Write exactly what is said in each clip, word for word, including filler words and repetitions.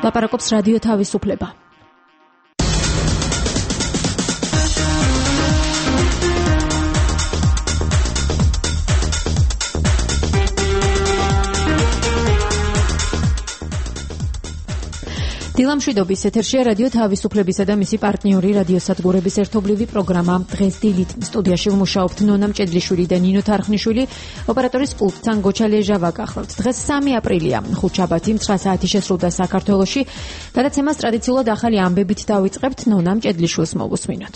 ლაპარაკობს რადიო თავისუფლება. დილამშვიდობის ეთერშია რადიო თავისუფლებისა და მისი პარტნიორი რადიოსადგურების ერთობლივი პროგრამა. დღეს დილით სტუდიაში ვმუშაობთ ნონა მჭედლიშვილი და ნინო თარხნიშვილი, ოპერატორის პულტთან გოჩა ლეჟა ვაკახლავთ. დღეს სამი აპრილია, ხუთშაბათი, ცხრა საათი შესრულდა საქართველოში. გადაცემას ტრადიციულად ახალი ამბებით დავიწყებთ. ნონა მჭედლიშვილს მოგუსმინოთ.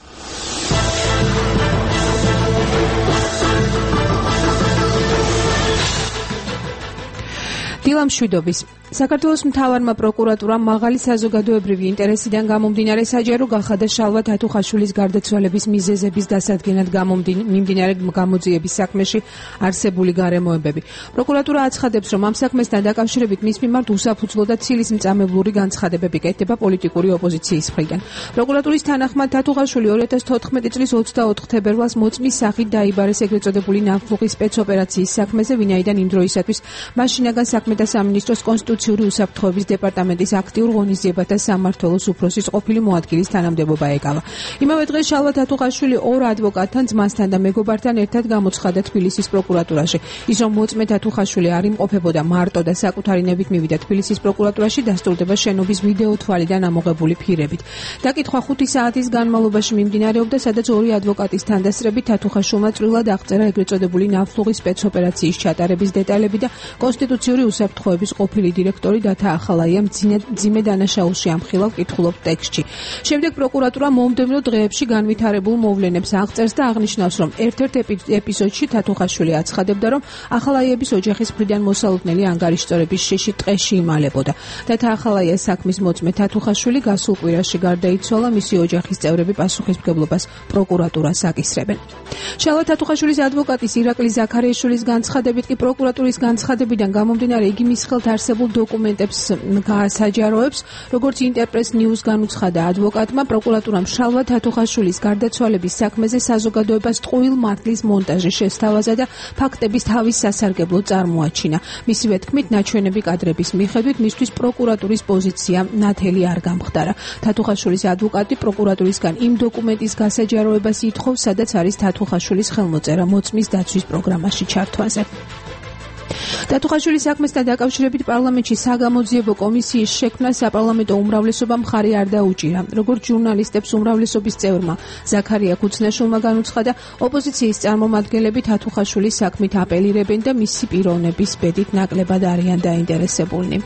დილამშვიდობის. საქართველოს მთავარმა პროკურატურამ მაღალი საზოგადოებრივი ინტერესიდან გამომდინარე საჯარო გახადა შალვა თათუხაშვილის გარდაცვალების მიზეზების დასადგენად მიმდინარე გამოძიების საქმეში არსებული გარემოებები. პროკურატურა აცხადებს, რომ ამ საქმესთან დაკავშირებით მის მიმართ უსაფუძვლო და ცილისმწამებლური განცხადებები კეთდება პოლიტიკური ოპოზიციის მხრიდან. პროკურატურის თანახმად თათუხაშვილი ორი ათას თოთხმეტი წლის ოცდაოთხ თებერვალს მოწმის სახით დაიბარეს ეგრეთ წოდებული ნავთლუღის სპეცოპერაციის საქმეზე, ვინაიდან იმ დროისათვის მაშინაგან საქმეთა სამინისტროს კონსტიტუციური უსაფრთხოების დეპარტამენტის აქტიურ ღონისძიებათა სამმართველოს უფროსის ყოფილი მოადგილის თანამდებობა ეკავა. იმავე დღეს შალვა თათუხაშვილი ორ ადვოკატთან, ძმასთან და მეგობართან ერთად გამოცხადა თბილისის პროკურატურაში. ის რომ მოწმე თათუხაშვილი არ იმყოფებოდა მარტო და საკუთარი ნებით მივიდა თბილისის პროკურატურაში, დასტურდება შენობის ვიდეო თვალიდან ამოღებული ფირებით. დაკითხვა ხუთი საათის განმავლობაში მიმდინარეობდა, სადაც ორი ადვოკატის თანდასწრებით თათუხაშვილმა წვრილად აღწერა ეგრეთ წოდებული ნავთლუღის სპეცოპერაციის ჩატარების დეტალები და კონსტიტუციური უსაფრთხოების ყოფილი დირექტორი დათა ახალაია მძიმე დანაშაულში ამხილავ კითხულობ ტექსტში. შემდეგ პროკურატურა მომდევნო დღეებში განვითარებულ მოვლენებს აღწერს და აღნიშნავს, რომ ერთ-ერთ ეპიზოდში თათუხაშვილი აცხადებდა, რომ ახალაიების ოჯახის მხრიდან მოსალოდნელი ანგარიშწორების შეში ტყეში იმალებოდა. დათა ახალაიას საქმის მოწმე თათუხაშვილი გასულ კვირაში გარდაიცვალა, მისი ოჯახის წევრები პასუხისმგებლობას პროკურატურას აკისრებენ. შალვა თათუხაშვილის ადვოკატის ირაკლი ზაქარიაშვილის განცხადებით კი პროკურატურის განცხადებიდან გამომდინარე იგი მის ხელთ არსებულ დოკუმენტებს გაასაჯაროებს, როგორც ინტერპრეს ნიუს განუცხადა ადვოკატმა, პროკურატურამ შალვა თათუხაშვილის გარდაცვალების საქმეზე საზოგადოებას ტყუილ მართლის მონტაჟი შესთავაზა და ფაქტების თავის სასარგებლო წარმოაჩინა. მისივე თქმით, ნაჩვენები კადრების მიხედვით მისთვის პროკურატურის პოზიცია ნათელი არ გამხდარა. თათუხაშვილის ადვოკატი პროკურატურისგან იმ დოკუმენტის გასაჯაროებას ითხოვს, სადაც არის თათუხაშვილის ხელმოწერა მოწმის დაცვის პროგრამაში ჩართვაზე. თათუხაშვილის საქმესთან დაკავშირებით პარლამენტში საგამოძიებო კომისიის შექმნა საპარლამენტო უმრავლესობამ მხარი არ დაუჭირა. როგორც ჟურნალისტებს უმრავლესობის წევრმა ზაქარია ქუცნაშვილმა განუცხადა, ოპოზიციის წარმომადგენლები თათუხაშვილის საქმით აპელირებენ და მისი პიროვნების ბედით ნაკლებად არიან დაინტერესებულნი.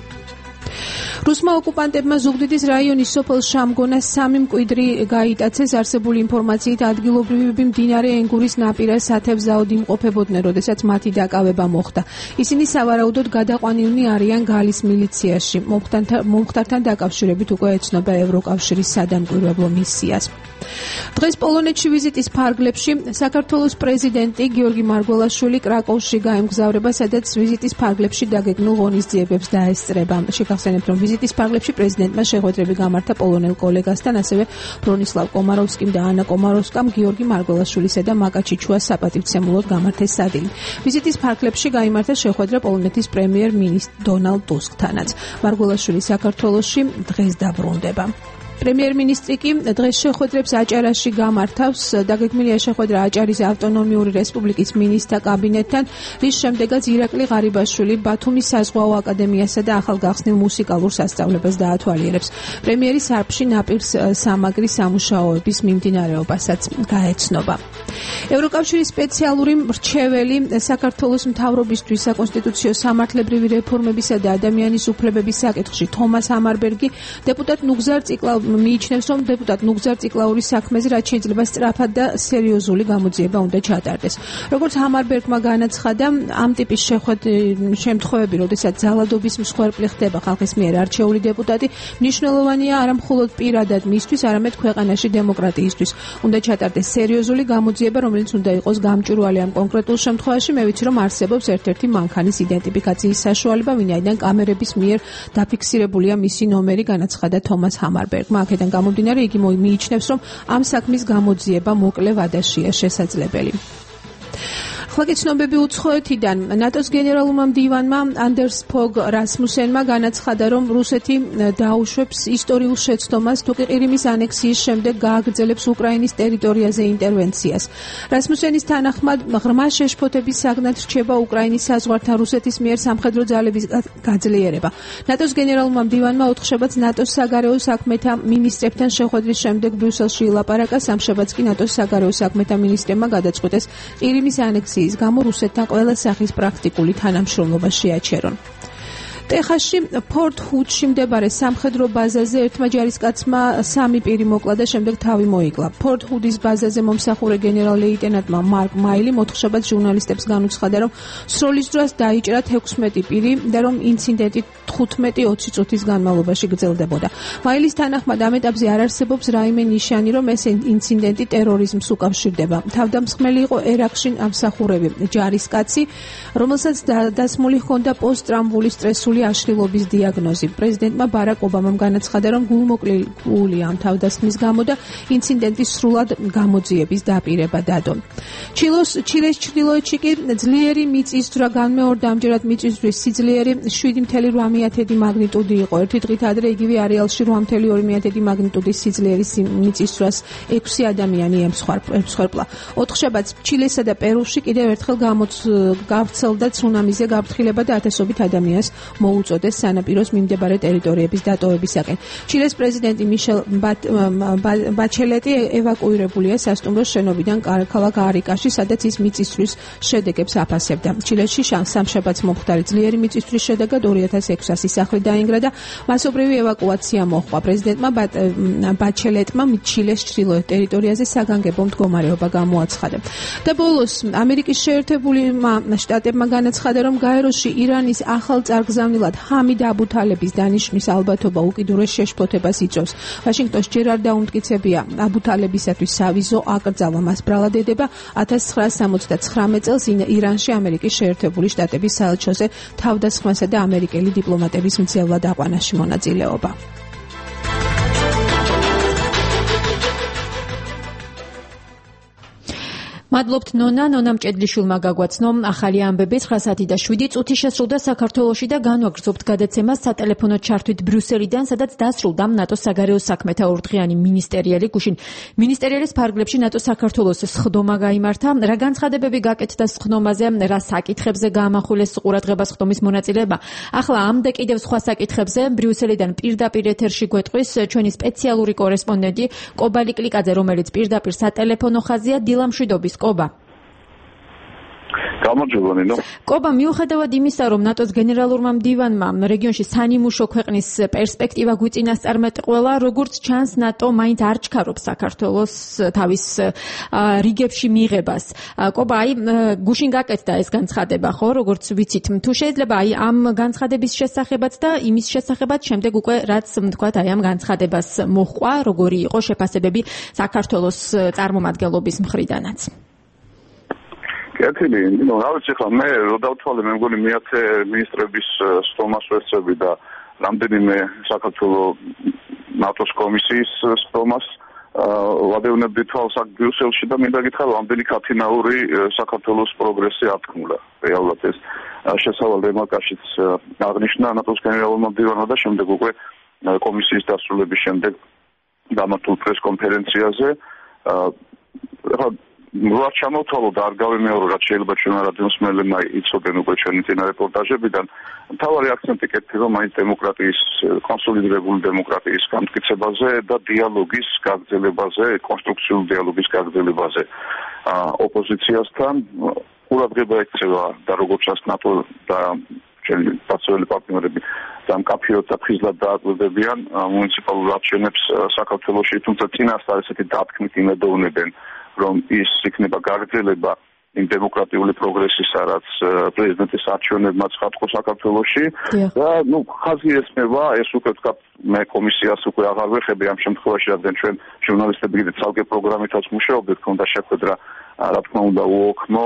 რუსმა ოკუპანტებმა ზუგდიდის რაიონის სოფელ შამგონას სამი მკვიდრი გაიტაცეს. არსებული ინფორმაციით ადგილობრივები მდინარე ენგურის ნაპირას სათევზაოდ იმყოფებოდნენ, როდესაც მათი დაკავება მოხდა. ისინი სავარაუდოდ გადაყვანილნი არიან გალის მილიციაში. მომხდართან დაკავშირებით უკვე ეცნობა ევროკავშირის სადამკვირვებლო მისიას. დღეს პოლონეთში ვიზიტის ფარგლებში საქართველოს პრეზიდენტი გიორგი მარგველაშვილი კრაკოვში გაემგზავრება, სადაც ვიზიტის ფარგლებში დაგეგმილ ღონისძიებებს დაესწრება. შეგახსენებთ, რომ ვიზიტის ფარგლებში პრეზიდენტმა შეხვედრები გამართა პოლონელ კოლეგასთან, ასევე ბრონისლავ კომაროვსკიმ და ანა კომაროვსკამ გიორგი მარგველაშვილისა და მაკაჩიჩუას საპატივცემულოდ გამართეს სადილით. ვიზიტის ფარგლებში გაიმართა შეხვედრა პოლონეთის პრემიერ-მინისტრ დონალდ ტუსკთანაც. მარგველაშვილი საქართველოში დღეს დაბრუნდება. პრემიერ-მინისტრი კი დღეს შეხვედრებს აჭარაში გამართავს. დაგეგმილია შეხვედრა აჭარის ავტონომიური რესპუბლიკის მინისტრთა კაბინეტთან, რის შემდეგაც ირაკლი ღარიბაშვილი ბათუმის საზღვაო აკადემიასა და ახალგახსნილ მუსიკალურ სასწავლებას დაათვალიერებს. პრემიერი სარფში ნაპირს სამაგრის სამუშაოების მიმდინარეობასაც გაეცნობა. ევროკავშირის სპეციალური მრჩეველი საქართველოს მთავრობისთვის საკონსტიტუციო სამართლებრივი რეფორმებისა და ადამიანის უფლებების საკითხში თომას ამარბერგი დეპუტატ ნუგზარ ციკლავ მიიჩნევს, რომ დეპუტატ ნუგზარ ციკლაურის საქმეზე რაც შეიძლება სწრაფად და სერიოზული გამოძიება უნდა ჩატარდეს. როგორც ამარბერგმა განაცხადა, ამ ტიპის შემთხვევები, როდესაც ძალადობის მსხვერპლი ხდება ხალხის მიერ არჩეული დეპუტატი, მნიშვნელოვანია არა მხოლოდ პირადად მისთვის, არამედ ქვეყანაში დემოკრატიისთვის. უნდა ჩატარდეს სერიოზული გამოძიება, რომელიც უნდა იყოს გამჭვირვალე ამ კონკრეტულ შემთხვევაში. მე ვიცი, რომ არსებობს ერთ-ერთი მანქანის იდენტიფიკაციის საშუალება, ვინაიდან კამერების მიერ დაფიქსირებულია მისი ნომერი, განაცხადა თომას ამარბერგმა. აქედან გამომდინარე, იგი მიიჩნევს, რომ ამ საქმის გამოძიება მოკლე ვადაშია შესაძლებელი. ახლა კი ცნობები უცხოეთიდან ნატოს გენერალურმა მდივანმა ანდერს ფოგ რასმუსენმა განაცხადა, რომ რუსეთი დაუშვებს ისტორიულ შეცდომას თუ კი ყირიმის ანექსიის შემდეგ გააგრძელებს უკრაინის ტერიტორიაზე ინტერვენციას. რასმუსენის თანახმად ღრმა შეშფოთების საგნად რჩება უკრაინის საზღვართან რუსეთის მიერ სამხედრო ძალების გაძლიერება. ნატოს გენერალურმა მდივანმა ოთხშაბათს ნატოს საგარეო საქმეთა მინისტრებთან შეხვედრის შემდეგ ბრიუსელში ილაპარაკა, სამშაბათს კი ნატოს საგარეო საქმეთა მინისტრებმა გადაწყვეტეს ყირიმის ანექსიის გამო რუსეთთან ყველა სახის პრაქტიკული თანამშრომლობა შეაჩერონ. ტეხასში ფორტ ჰუდში მდებარე სამხედრო ბაზაზე ერთმა ჯარისკაცმა სამი პირი მოკლა და შემდეგ თავი მოიკლა. ფორტ ჰუდის ბაზაზე მომსახურე გენერალ-ლეიტენანტმა მარკ მაილიმ ოთხშაბათს ჟურნალისტებს განუცხადა, რომ სროლის დროს დაიჭრა ექვსმეტი პირი და რომ ინციდენტი თხუთმეტი ოცი წუთის განმავლობაში გრძელდებოდა. მაილის თანახმად ამ ეტაპზე არ არსებობს რაიმე ნიშანი, რომ ეს ინციდენტი ტერორიზმს უკავშირდება. თავდამსხმელი იყო ერაყში ამსახურები ჯარისკაცი, რომელსაც დასმული ჰქონდა პოსტ-ტრაუმული სტრესული აშლილობის დიაგნოზი. პრეზიდენტმა ბარაკ ობამამ განაცხადა, რომ გულმოკლილი ამ თავდასხმის გამო და ინციდენტის სრულად გამოძიების დაპირება დადო. ჩილოს ჩილეს ჩრდილოეთში კი ძლიერი მიწისძვრა განმეორდა, ამჯერად მიწისძვრის სიძლიერე შვიდი წელი რვა მაგნიტუდი იყო. ერთი დღით ადრე იგივე არეალში რვა წელი ორი მაგნიტუდის სიძლიერის მიწისძვრას ექვსი ადამიანი ემსხვერპლა. ოთხშაბათს ჩილესა და პერუში კიდევ ერთხელ გავრცელდა ცუნამიზე გაფრთხილება და ათასობით ადამიანს მოუწოდეს სანაპიროს მიმდებარე ტერიტორიების დატოვებისაკენ. ჩილეს პრეზიდენტი მიშელ ბაჩელეტი ევაკუირებულია სასტუმროს შენობიდან ქალაქ არიკაში, სადაც ის მიწისძვრის შედეგებს აფასებდა. ჩილეში სამშაბათს მომხდარი ძლიერი მიწისძვრის შედეგად ორი ათას ექვსასი სახლი დაინგრა და მასობრივი ევაკუაცია მოჰყვა. პრეზიდენტმა ბაჩელეტმა ჩილეს ჩრდილოეთ ტერიტორიაზე საგანგებო მდგომარეობა გამოაცხადა. და ბოლოს ამერიკის შეერთებული შტატებმა განაცხადა, რომ გაეროში ირანის ახალ წარგზავნილად ჰამიდ აბუთალების დანიშვნის ალბათობა უკიდურეს შეშფოთებას იწვევს. ვაშინგტონს ჯერ არ დაუმტკიცებია აბუთალებისათვის სავიზო აკრძალვა. მას ბრალად ედება ათას ცხრაას სამოცდაცხრამეტ წელს ირანში ამერიკის შეერთებული შტატების საელჩოზე თავდასხმასა და ამერიკელი დიპლომატების მძევლად აყვანაში მონაწილეობა. მადლობთ ნონა, ნონა მჭედლიშვილმა გაგვაცნო ახალი ამბები. ცხრა საათი და შვიდი წუთი შესრულდა საქართველოში და განვაგრძობთ გადაცემას სატელეფონო ჩართვით ბრიუსელიდან, სადაც დასრულდა ნატოს საგარეო საქმეთა ორდღიანი მინისტერიალი. გუშინ მინისტერიალის ფარგლებში ნატოს საქართველოს სხდომა გაიმართა. რა განცხადებები გაკეთდა სხდომაზე, რა საკითხებზე გაამახვილეს ყურადღებას სხდომის მონაწილეება. ახლა ამდე კიდევ სხვა საკითხებზე ბრიუსელიდან პირდაპირ ეთერში გვეტყვის ჩვენი სპეციალური კორესპონდენტი კობალი კლიკაძე, რომელიც პირდაპირ სატელეფონო ხაზია. დილამშვიდობის კობა. გამარჯობა ნინო. კობა, მიუხედავად იმისა, რომ ნატოს გენერალურმა მდივანმა რეგიონში სანიმუშო ქვეყნის პერსპექტივა გვიწინასწარმეტყველა, როგორც ჩანს, ნატო მაინც არ ჩქარობს საქართველოს თავის რიგებში მიღებას. კობა, აი გუშინ გაკეთდა ეს განცხადება, ხო, როგორც ვიცით, თუ შეიძლება აი ამ განცხადების შესახებაც და იმის შესახებაც შემდეგ უკვე რაც თქვათ, აი ამ განცხადებას მოჰყვა, როგორი იყო შეფასებები საქართველოს წარმომადგენლობის მხრიდანაც. კეთილი, ნუ რა ვიცი ხა, მე რო დავთვალე, მე მგონი მეათე მინისტრების სხდომას ვერცები და რამდენიმე საქართველოს ნატოს კომისიის სხდომას ვადევნებდი თვალს აქ ბრიუსელში და მინდა გითხრა, რამდენი ქათინაური საქართველოს პროგრესი ათქმულა. რეალურად ეს შესავალ რემარკაშიც აღნიშნა ნატოს გენერალურმა მდივანმა და შემდეგ უკვე კომისიის დასრულების შემდეგ დამართულ პრეს-კონფერენციაზე. რა ჩამოვთვალო და არ გავიმეორო, რაც შეიძლება ჩვენ რადიოსმენელებმა იცოდნენ უკვე ჩვენი წინა რეპორტაჟებიდან. მთავარი აქცენტი კეთილი, რომ მაინც დემოკრატიის, კონსოლიდირებული დემოკრატიის განმტკიცებაზე და დიალოგის გაგრძელებაზე, კონსტრუქციული დიალოგის გაგრძელებაზე ოპოზიციასთან ყურადღება ექცევა და როგორც ჩანს ნატო და ჩვენი პარტნიორები პარტნიორები და მკაფიოდ და ფხიზლად დააკვირდებიან მუნიციპალურ არჩევნებს საქართველოში, თუმცა წინასწარ ესეთი დათქმით იმედოვნებენ, რომ ის იქნება გაგრძელება იმ დემოკრატიული პროგრესისა, რაც პრეზიდენტის არჩევნებმა ცხადყო საქართველოში და ნუ ხაზი ესმევა, ეს უკვე თქვა, მე კომისიას უკვე აღარ ვეხები ამ შემთხვევაში, რადგან ჩვენ ჟურნალისტები კიდე ცალკე პროგრამითაც მუშაობდით, ქონდა შეხვედრა, რა თქმა უნდა, უოქნო,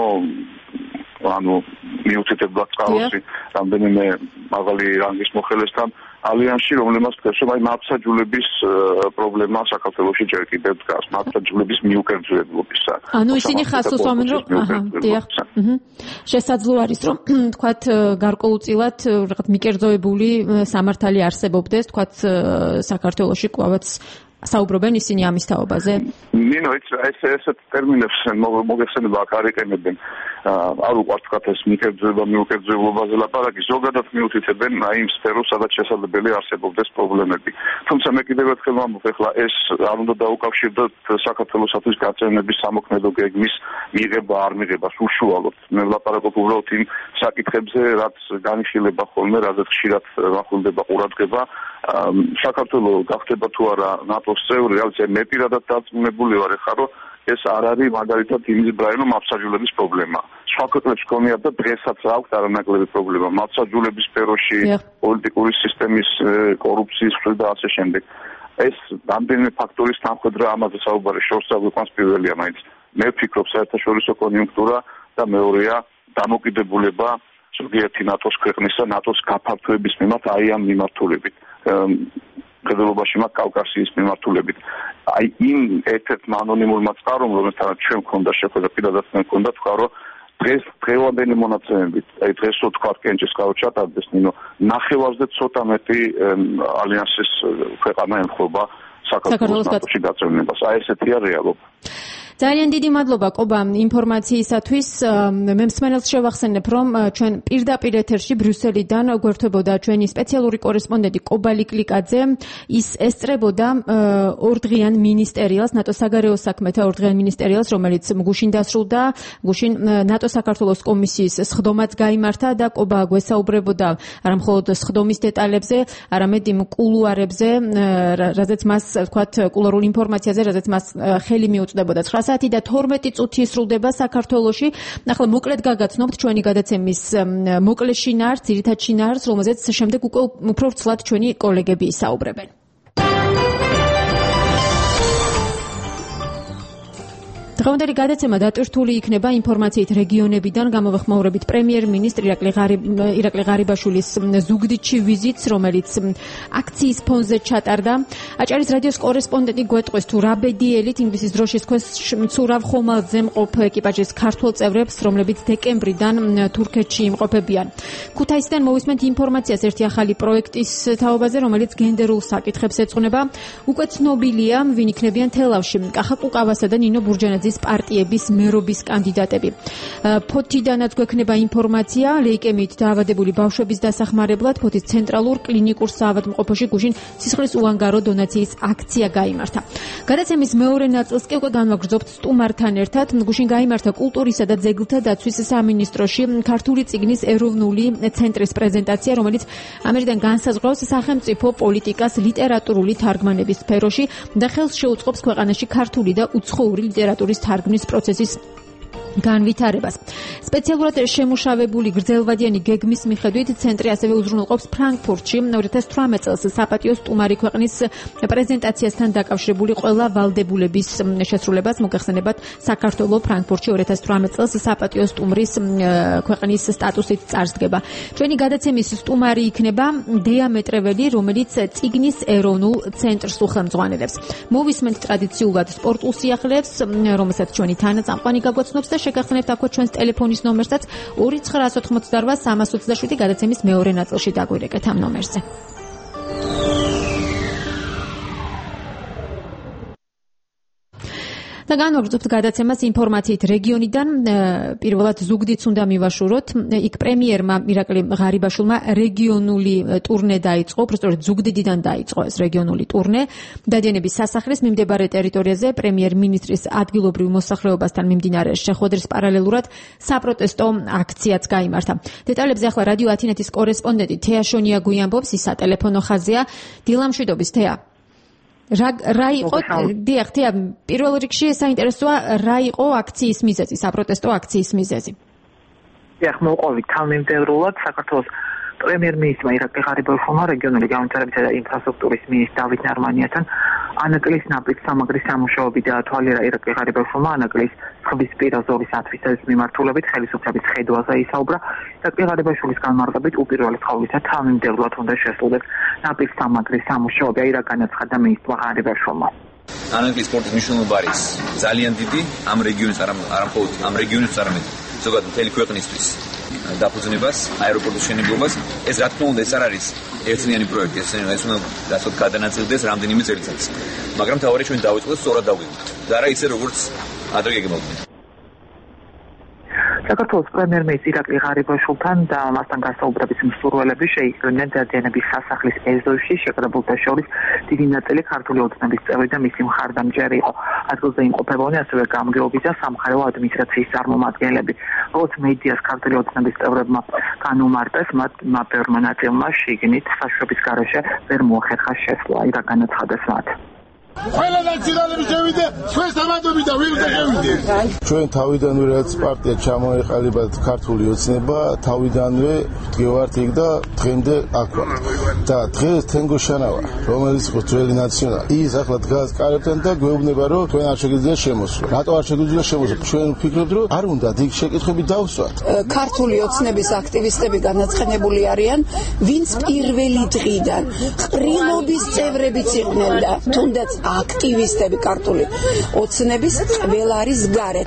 ანუ მიუთითებლად წყალოსი რამდენიმე მაღალი რანგის მოხელესთან ალიანსში, რომელმაც დგას, რომ აი მართლმსაჯულების პრობლემა საქართველოში ჯერ კიდევ დგას, მართლმსაჯულების მიუკერძოებობისა. ანუ ისინი ხას უსვამენ, რომ აჰა, დიახ. შესაძლოა არის, რომ თქვათ გარკვეულწილად რაღაც მიკერძოებული სამართალი არსებობდეს, თქვათ საქართველოში კვლავაც საუბრობენ ისინი ამის თაობაზე? ნინო, ეს ესეთ ტერმინებს მოგეხსენება აქ არ იყენებენ. არ უყვართ თქვათ ეს მიკერძოება, მიუკერძოებაზე ლაპარაკი, ზოგადად მიუთითებენ აი იმ სფეროს, სადაც შესაძლებელი არსებობდეს პრობლემები. თუმცა მე კიდევ ერთხელ ვამბობ, ეხლა ეს არ უნდა დაუკავშირდოთ საქართველოსათვის გაწევნების სამოქმედო გეგმის მიღება არ მიღებას უშუალოდ. მე ვლაპარაკობ უბრალოდ იმ საკითხებზე, რაც განიხილება ხოლმე, რაზეც ხშირად მახვილდება ყურადღება. საქართველოს გახდება თუ არა ნატოს წევრი, რაც მე პირადად დარწმუნებული ვარ ეხლა, რომ ეს არ არის მაგალითად იმის ბრაინო მართლმსაჯულების პრობლემა. სხვა ქვეყნებში ქონია და დღესაც აქვს არანაკლები პრობლემა მართლმსაჯულების სფეროში, პოლიტიკური სისტემის კორუფციის მხრივ და ასე შემდეგ. ეს რამდენიმე ფაქტორის თანხმედრა ამაზე საუბარი შორს აგვიყვანს პირველია მაინც. მე ვფიქრობ საერთაშორისო კონიუნქტურა და მეორეა დამოკიდებულება ზოგიერთი ნატოს ქვეყნისა, ნატოს გაფართოების მიმართ აი ამ მიმართულებით. ხედელობაში მაგ კავკასიის მიმართულებით. აი იმ ერთ-ერთმა ანონიმურმა წყარომ, რომელთანაც ჩვენ გვქონდა შეხვედრა, პირადად მე მქონდა თქვა, რომ დღეს დღევანდელი მონაცემებით, აი დღეს რო თქვა კენჭის კარო ჩატარდეს, ნინო, ნახევარზე ცოტა მეტი ალიანსის ქვეყანა ემხრობა საქართველოს ნატოში გაწევნებას. აი ესეთია რეალობა. ძალიან დიდი მადლობა ყობა ინფორმაციისათვის. მე მსმენელს შევახსენებ, რომ ჩვენ პირდაპირ ეთერში ბრიუსელიდან გვერდებოდა ჩვენი სპეციალური კორესპონდენტი ყობა ლიკლიკაძე. ის ესწრებოდა ორდღიან მინისტერიალს, ნატოს საგარეო საქმეთა ორდღიან მინისტერიალს, რომელიც გუშინ დასრულდა. გუშინ ნატო საქართველოს კომისიის სხდომაც გაიმართა და ყობა გვესაუბრებოდა არა მხოლოდ სხდომის დეტალებზე, არამედ იმ კულუარებზე, რაზეც მას თქვათ კულუარულ ინფორმაციაზე, რაზეც მას ხელი მიუწვდებოდა. ცხრა საათი და თორმეტი წუთი სრულდება საქართველოში. ახლა მოკლედ გაგაცნობთ ჩვენი გადაცემის მოკლე შინაარს, ძირითად შინაარს, რომელზეც შემდეგ უკვე უფრო ვრცლად ჩვენი კოლეგები ისაუბრებენ. დღევანდელი გადაცემა დატვირთული იქნება ინფორმაციით რეგიონებიდან, გამოვეხმაურებით პრემიერ-მინისტრ ირაკლი ღარიბაშვილის ზუგდიდში ვიზიტს, რომელიც აქციის ფონზე ჩატარდა. აჭარის რადიოს კორესპონდენტი გვეტყვის, თუ რა ბედიელით ინგლისის დროშის ქვეშ მცურავ ხომალდზე მყოფ ეკიპაჟის ქართველ წევრებს, რომლებიც დეკემბრიდან თურქეთში იმყოფებიან. ქუთაისიდან მოვისმენთ ინფორმაციას ერთი ახალი პროექტის თაობაზე, რომელიც გენდერულ საკითხებს ეძღვნება. უკვე ცნობილია, ვინ იქნებიან თელავში კახა კუკავასა და ნინო ბურჯანაძის პარტიების მერობის კანდიდატები. ფოთიდანაც გვექნება ინფორმაცია ლეიკემიით დაავადებული ბავშვების დასახმარებლად ფოთის ცენტრალურ კლინიკურ საავადმყოფოში გუშინ სისხლის უანგარო დონაციის აქცია გაიმართა. გადაცემის მეორე ნაწილს კი უკვე განვაგრძობთ სტუმართან ერთად. გუშინ გაიმართა კულტურისა და ძეგლთა დაცვის სამინისტროში ქართული წიგნის ეროვნული ცენტრის პრეზენტაცია, რომელიც ამერიდან განსაზღვრავს სახელმწიფო პოლიტიკას ლიტერატურული თარგმანების სფეროში და ხელს შეუწყობს ქვეყანაში ქართული და უცხოური ლიტერატურის თარგმნის პროცესის განვითარებას. სპეციალურად შემუშავებული გრძელვადიანი გეგმის მიხედვით ცენტრი ასევე უზრუნველყოფს ფრანკფურტში ორი ათას თვრამეტ წელს საპატიო სტუმარი ქვეყნის პრეზენტაციასთან დაკავშირებული ყველა ვალდებულების შესრულებას. მოგეხსენებათ, საქართველოს ფრანკფურტში ორი ათას თვრამეტ წელს საპატიო სტუმრის ქვეყნის სტატუსით წარსდგება. ჩვენი გადაცემის სტუმარი იქნება დეა მეტრეველი, რომელიც წიგნის ეროვნულ ცენტრს უხელმძღვანელებს. მოვისმენთ ტრადიციულად სპორტულ სიახლეებს, რომელსაც ჩვენი თანაწამყვანი გაგვაცნობს და შეგახსენებთ აქვე ჩვენს ტელეფონის ნომერსაც ორი ცხრაას ოთხმოცდარვა სამას ოცდაშვიდი გადაცემის მეორე ნაწილში დაგვირეკეთ ამ ნომერზე. და განვაგრძობთ გადაცემას ინფორმაციით რეგიონიდან. პირველად ზუგდიდს უნდა მივაშუროთ. იქ პრემიერმა ირაკლი ღარიბაშვილმა რეგიონული ტურნე დაიწყო, უბრალოდ ზუგდიდიდან დაიწყო ეს რეგიონული ტურნე. დადიანების სასახლის მიმდებარე ტერიტორიაზე პრემიერ-მინისტრის ადგილობრივ მოსახლეობასთან მიმდინარე შეხვედრის პარალელურად საპროტესტო აქციაც გაიმართა. დეტალებზე ახლა რადიო ათინეთის კორესპონდენტი თეა შონია გვიამბობს, ის სატელეფონო ხაზია. დილამშვიდობის თეა. რა რა იყო დიახ თეა, პირველ რიგში საინტერესოა რა იყო აქციის მიზეზი, საპროტესტო აქციის მიზეზი. დიახ, მოყოლით თავმიმდევრულად საქართველოს პრემიერ-მინისტრმა ირაკლი ღარიბაშვილმა რეგიონული განვითარებისა და ინფრასტრუქტურის მინისტრ დავით ნარმანიასთან ანაკლის ნაპირ სამაგრის სამუშაოები დაათვალიერა ირაკლი ღარიბაშვილმა ანაკლის ხვის პირა ზოლის ათვისების მიმართულებით ხელისუფლების ხედვაზე ისაუბრა. ირაკლი ღარიბაშვილის განმარტებით უპირველეს ყოვლისა თავმიმდევრულად უნდა შესრულდეს ნაპირ სამაგრის სამუშაოები, აირა განაცხადა მინისტრმა ღარიბაშვილმა. ანაკლის სპორტის მნიშვნელობა არის ძალიან დიდი ამ რეგიონის არა მხოლოდ ამ რეგიონის წარმეთ ზოგადად მთელი ქვეყნისთვის დაფუძნებას აეროპორტის მშენებლობას ეს რა თქმა უნდა ეს არ არის ერთიანი პროექტი ეს ეს უნდა დასოთ გადანაწილდეს რამდენიმე წელიწადს მაგრამ თავარი ჩვენ დავიწყოთ სწორად დავიწყოთ და არა ისე როგორც ადრე გეგმავდნენ საქართველოს პრემიერ-მინისტრი ირაკლი ღარიბაშვილთან და მასთან გასაუბრების მსურველები შეიკრიბნენ დადიანების სასახლის ეზოში შეკრებულთა შორის დიდი ნაწილი ქართული ოცნების წევრი და მისი მხარდამჭერი იყო. ადგილზე იმყოფებოდნენ ასევე გამგეობის და სამხარეო ადმინისტრაციის წარმომადგენლები. როგორც მედიას ქართული ოცნების წევრებმა განუმარტეს, მათ ბევრმა ნაწილმა შიგნით საშუალების გარეშე ვერ მოახერხა შესვლა, ირა განაცხადეს მათ. ყველა ნაციონალები შევიდე, ჩვენ სამადობი და ვირუსი შევიდე. ჩვენ თავიდანვე რაც პარტია ჩამოეყალიბა ქართული ოცნება, თავიდანვე ვდგევართ იქ და დღემდე აქ ვართ. და დღეს თენგოშანავა, რომელიც ხო ძველი ნაციონალი. ის ახლა დგას კარებთან და გვეუბნება, რომ თქვენ არ შეგიძლია შემოსვლა. რატო არ შეგიძლია შემოსვლა? ჩვენ ვფიქრობთ, რომ არ უნდა იქ შეკითხვები დავსვათ. ქართული ოცნების აქტივისტები განაცხენებული არიან, ვინც პირველი დღიდან ყრილობის წევრებიც იყვნენ და თუნდაც აქტივისტები ქართული ოცნების ყველა არის გარეთ.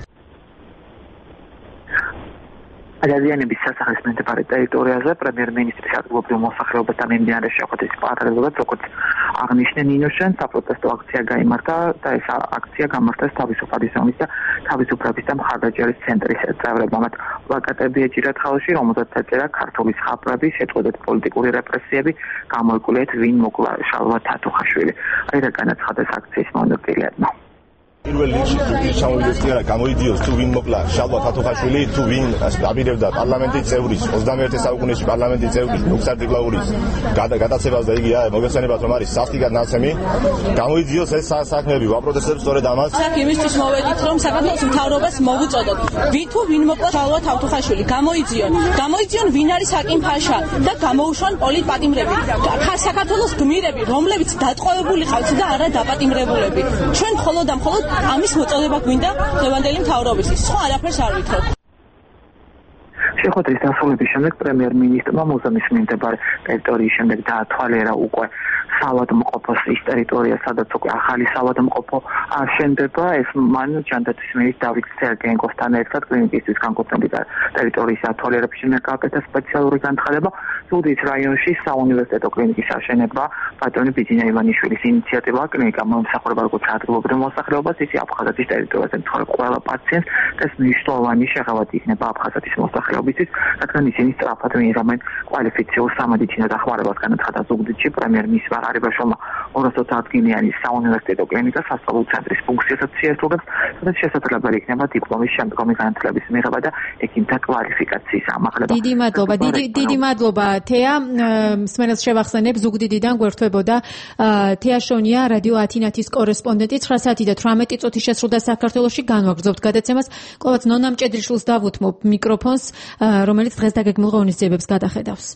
დადიანების სასახლის მიმდებარე ტერიტორიაზე პრემიერ-მინისტრის ადგილობრივ მოსახლეობასთან მიმდინარე შეხვედრის პარალელურად, როგორც აღნიშნენ ინუშენ, საპროტესტო აქცია გაიმართა და ეს აქცია გამართეს თავისუფლების ზონის და თავისუფლების და მხარდაჭერის ცენტრის წევრებმა. მათ პლაკატები ეჭირათ ხელში, რომელზეც ეწერა ქართული ზღაპრები, შეწყვეტეთ პოლიტიკური რეპრესიები, გამოიკვლიეთ ვინ მოკლა შალვა თათუხაშვილი. აი რა განაცხადეს აქციის მონაწილეებმა. პირველ რიგში ჩამოვიდეს კი არა გამოიდიოს თუ ვინ მოკლა შალვა თათუხაშვილი თუ ვინ აბირებდა პარლამენტის წევრის ოცდამეერთე საუკუნეში პარლამენტის წევრის ლუქსარ დიკლაურის გადაცემას და იგი მოგესალმებათ რომ არის სასტიკად ნაცემი გამოიდიოს ეს საქმეები ვაპროტესტებს სწორედ ამას აქ იმისთვის მოვედით რომ საქართველოს მთავრობას მოვუწოდოთ ვინ თუ ვინ მოკლა შალვა თათუხაშვილი გამოიძიონ გამოიძიონ ვინ არის აკიმ ფაშა და გამოუშვან პოლიტპატიმრები საქართველოს გმირები რომლებიც დატყვევებული ყავთ და არა დაპატიმრებულები ჩვენ მხოლოდ და მხოლოდ ამის მოწოდება გვინდა დღევანდელი მთავრობისთვის. სხვა არაფერს არ ვითხრობ. შეხვედრის დასრულების შემდეგ პრემიერ-მინისტრმა მუზეუმის მიმდებარე ტერიტორიის შემდეგ დაათვალიერა უკვე სავადმყოფოს ის ტერიტორია, სადაც უკვე ახალი სავადმყოფო აშენდება. ეს მან ჯანდაცვის მინისტრი დავით სერგეენკოვთან ერთად კლინიკისთვის განკუთვნილი ტერიტორიის ათვალიერების შემდეგ გააკეთა სპეციალური განცხადება. ზუგდიდის რაიონში საუნივერსიტეტო კლინიკის აშენება ბატონი ბიძინა ივანიშვილის ინიციატივაა. კლინიკა მომსახურება როგორც ადგილობრივ მოსახლეობას, ისე აფხაზეთის ტერიტორიაზე მცხოვრებ ყველა პაციენტს და ეს მნიშვნელოვანი შეღავათი იქნება აფხაზეთის მოსახლეობისთვის, რადგან ისინი სწრაფად მიიღებენ კვალიფიციურ სამედიცინო დახმარებას. განაცხადა ზუგდიდში პრემიერ-მინისტრმა ღარიბაშვილმა ორას ოცდაათგინიანი საუნივერსიტეტო კლინიკა სასწავლო ცენტრის ფუნქციასაც შეერთებს, სადაც შესაძლებელი იქნება დიპლომის შემდგომი განათლების მიღება და ექიმთა კვალიფიკაციის ამაღლება. დიდი მადლობა, დიდი დიდი მადლობა თეა. მსმენელს შევახსენებ, ზუგდიდიდან გვერდებოდა თეა შონია, რადიო ათინათის კორესპონდენტი. ცხრა საათი და თვრამეტი წუთი შესრულდა საქართველოში. განვაგრძობთ გადაცემას. ყოველთვის ნონა მჭედრიშვილს დავუთმობ მიკროფონს, რომელიც დღეს დაგეგმილ ღონისძიებებს გადახედავს.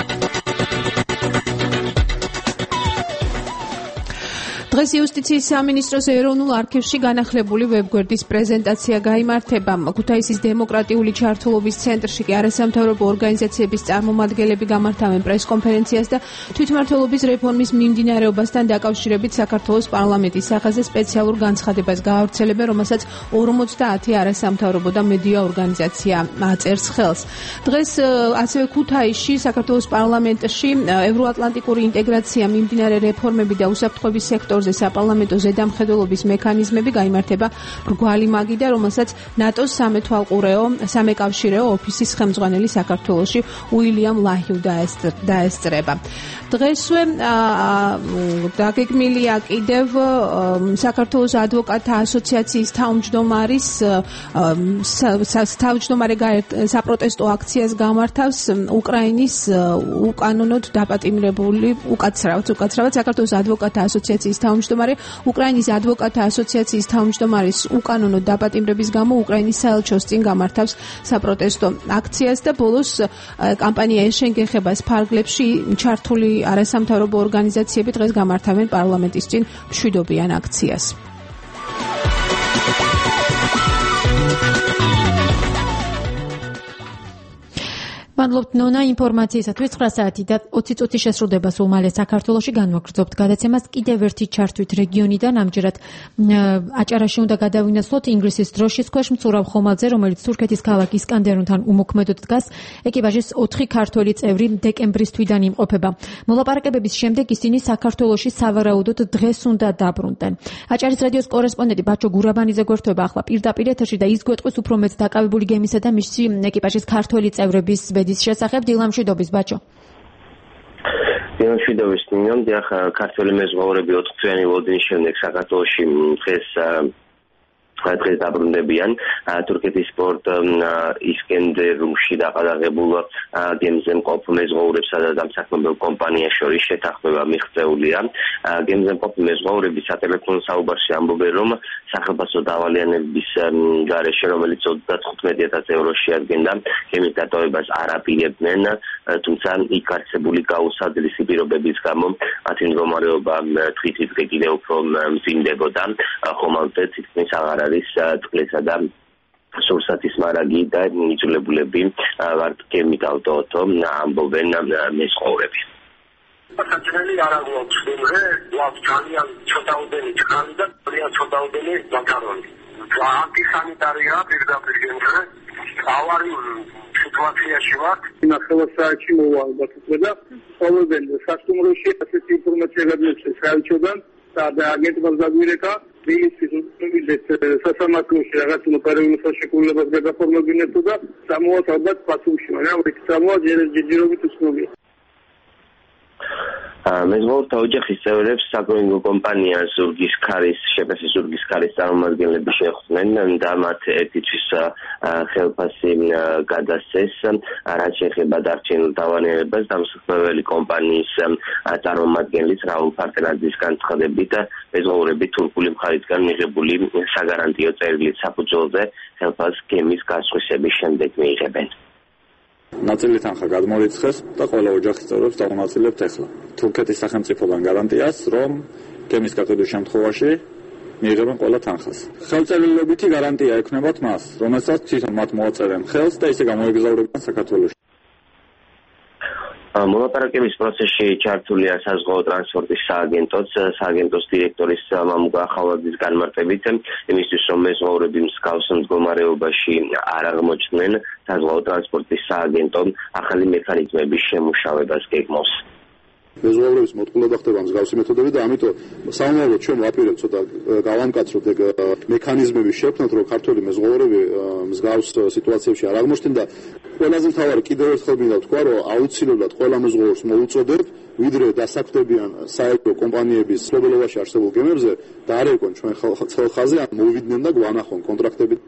დღეს იუსტიციის სამინისტროს ეროვნულ არქივში განახლებული ვებგვერდის პრეზენტაცია გაიმართება. ქუთაისის დემოკრატიული ჩართულობის ცენტრში კი არასამთავრობო ორგანიზაციების წარმომადგენლები გამართავენ პრესკონფერენციას და თვითმმართველობის რეფორმის მიმდინარეობასთან დაკავშირებით საქართველოს პარლამენტის სახაზე სპეციალურ განცხადებას გაავრცელებენ, რომელსაც ორმოცდაათი არასამთავრობო და მედია ორგანიზაცია აწერს ხელს. დღეს ასევე ქუთაისში საქართველოს პარლამენტში ევროატლანტიკური ინტეგრაცია, მიმდინარე რეფორმები და უსაფრთხოების სექტორ საპარლამენტო ზედამხედველობის მექანიზმები გაიმართება მრგვალი მაგიდა, რომელსაც ნატოს სამეთვალყურეო სამეკავშირეო ოფისის ხელმძღვანელი საქართველოში უილიამ ლაჰიუ დაესწრება. დღესვე დაგეგმილია კიდევ საქართველოს ადვოკატთა ასოციაციის თავმჯდომარის თავმჯდომარე საპროტესტო აქციას გამართავს უკრაინის უკანონოდ დაპატიმრებული უკაცრავად უკაცრავად საქართველოს ადვოკატთა ასოციაციის თავმჯდომარე, უკრაინის ადვოკატთა ასოციაციის თავმჯდომარის უკანონო დაპატიმრების გამო უკრაინის საელჩოს წინ გამართავს საპროტესტო აქციას და ბოლოს კამპანია ეშენგეხებას ფარგლებში ჩართული არასამთავრობო ორგანიზაციები დღეს გამართავენ პარლამენტის წინ მშვიდობიან აქციას. მადლობთ ნონა ინფორმაციისათვის. ცხრა საათი და ოცი წუთი შესრულდება უმალე საქართველოში. განვაგრძობთ გადაცემას კიდევ ერთი ჩართვით რეგიონიდან. ამჯერად აჭარაში უნდა გადავინაცვლოთ ინგლისის დროშის ქვეშ მცურავ ხომალდზე, რომელიც თურქეთის ქალაქ ისკანდერუნთან უმოქმედოდ დგას. ეკიპაჟის ოთხი ქართველი წევრი დეკემბრის თვიდან იმყოფება. მოლაპარაკებების შემდეგ ისინი საქართველოში სავარაუდოდ დღეს უნდა დაბრუნდნენ. აჭარის რადიოს კორესპონდენტი ბაჩო გურაბანიძე გვერდება ახლა პირდაპირ ეთერში და ის გვეტყვის უფრო მეტ დაკავებული გემისა და მისი ეკიპაჟის ქართველი წევრების დის შესახებ. დილამშვიდობის ბაჩო. დილამშვიდობის ნინო, დიახ, ქართველი მეზღვაურები ოთხთვიანი ლოდინის შემდეგ საქართველოში დღეს დღეს დაბრუნდებიან. თურქეთის სპორტ ისკენდერუნში დაყალაღებულ გემზე მყოფ მეზღვაურებსა და დამსახურებელ კომპანიას შორის შეთანხმება მიღწეულია. გემზე მყოფი მეზღვაურები სატელეფონო საუბარში ამბობენ, რომ სახელმწიფო დავალიანების გარეშე, რომელიც ოცდათხუთმეტი ათას ევრო შეადგენდა, გემის დატოვებას არ აპირებდნენ, თუმცა იქ არსებული გაუსაძლისი პირობების გამო მათი მდგომარეობა თვითონ კიდევ უფრო მძიმდებოდა. ხომალდზე თითქმის აღარ არის წყლისა და სურსათის მარაგი და იძულებულები ვართ გემით ავტოთო, ამბობენ მეზღვაურები. საჭირელი არ აქვს იმრე, გვაქვს ძალიან ცოტაოდენი წყალი და ძალიან ცოტაოდენი მანქანები. ანტისანიტარია პირდაპირ გემზე. ავარიულ სიტუაციაში ვართ. ნახევარ საათში მოვალდათ უკვე და ყოველდღე სასტუმროში ასეთი ინფორმაცია გადმოსცეს საელჩოდან და აგენტებს დაგვირეკა თბილისის უსწრებით სასამართლოში რაღაც ნოტარიულ საშეკრულებას გადაფორმებინებო და სამოათ ალბათ პასუხში, მაგრამ ეს სამოათ ჯერჯერობით უცნობია. მეზღვაურთა ოჯახის წევრებს საკროინგო კომპანია ზურგის ქარის შეფასი ზურგის ქარის წარმომადგენლები შეხვდნენ და მათ ერთისთვის ხელფასი გადასცეს, რაც შეეხება დარჩენილ დავალიერებას. დამსახურებელი კომპანიის წარმომადგენლის რაულ ფარტენაძის განცხადებით, მეზღვაურები თურქული მხარისგან მიღებული საგარანტიო წერილით საფუძველზე ხელფასს გემის გასხვისების შემდეგ მიიღებენ. ნაწილი თანხა გადმორიცხეს და ყველა ოჯახის წევრებს დავუნაწილებთ ახლა. თურქეთის სახელმწიფოდან გარანტიას, რომ გემის გაყიდვის შემთხვევაში მიიღებენ ყველა თანხას. ხელწერილობითი გარანტია ექნებათ მას, რომელსაც თვითონ მათ მოაწერენ ხელს და ისე გამოეგზავრებიან საქართველოში. მოლაპარაკების პროცესში ჩართულია საზღვაო ტრანსპორტის სააგენტოც. სააგენტოს დირექტორის მამუკა ახალაძის განმარტებით, იმისთვის რომ მეზღვაურები მსგავს მდგომარეობაში არ აღმოჩნდნენ, საზღვაო ტრანსპორტის სააგენტომ ახალი მექანიზმების შემუშავებას გეგმავს. მეზღვაურების მოტყუნება ხდება მსგავსი მეთოდები და ამიტომ სამომავლოდ ჩვენ ვაპირებთ ცოტა გავანკაცროთ ეგ მექანიზმების შექმნათ, რომ ქართველი მეზღვაურები მსგავს სიტუაციებში არ აღმოჩნდნენ და ყველაზე მთავარი კიდევ ერთხელ მინდა ვთქვა, რომ აუცილებლად ყველა მეზღვაურს მოუწოდებთ, ვიდრე დასაქმდებიან საერთო კომპანიების სლობელობაში არსებულ გემებზე და არ ეკონ ჩვენ ხალხაზე, ან მოვიდნენ და გვანახონ კონტრაქტები.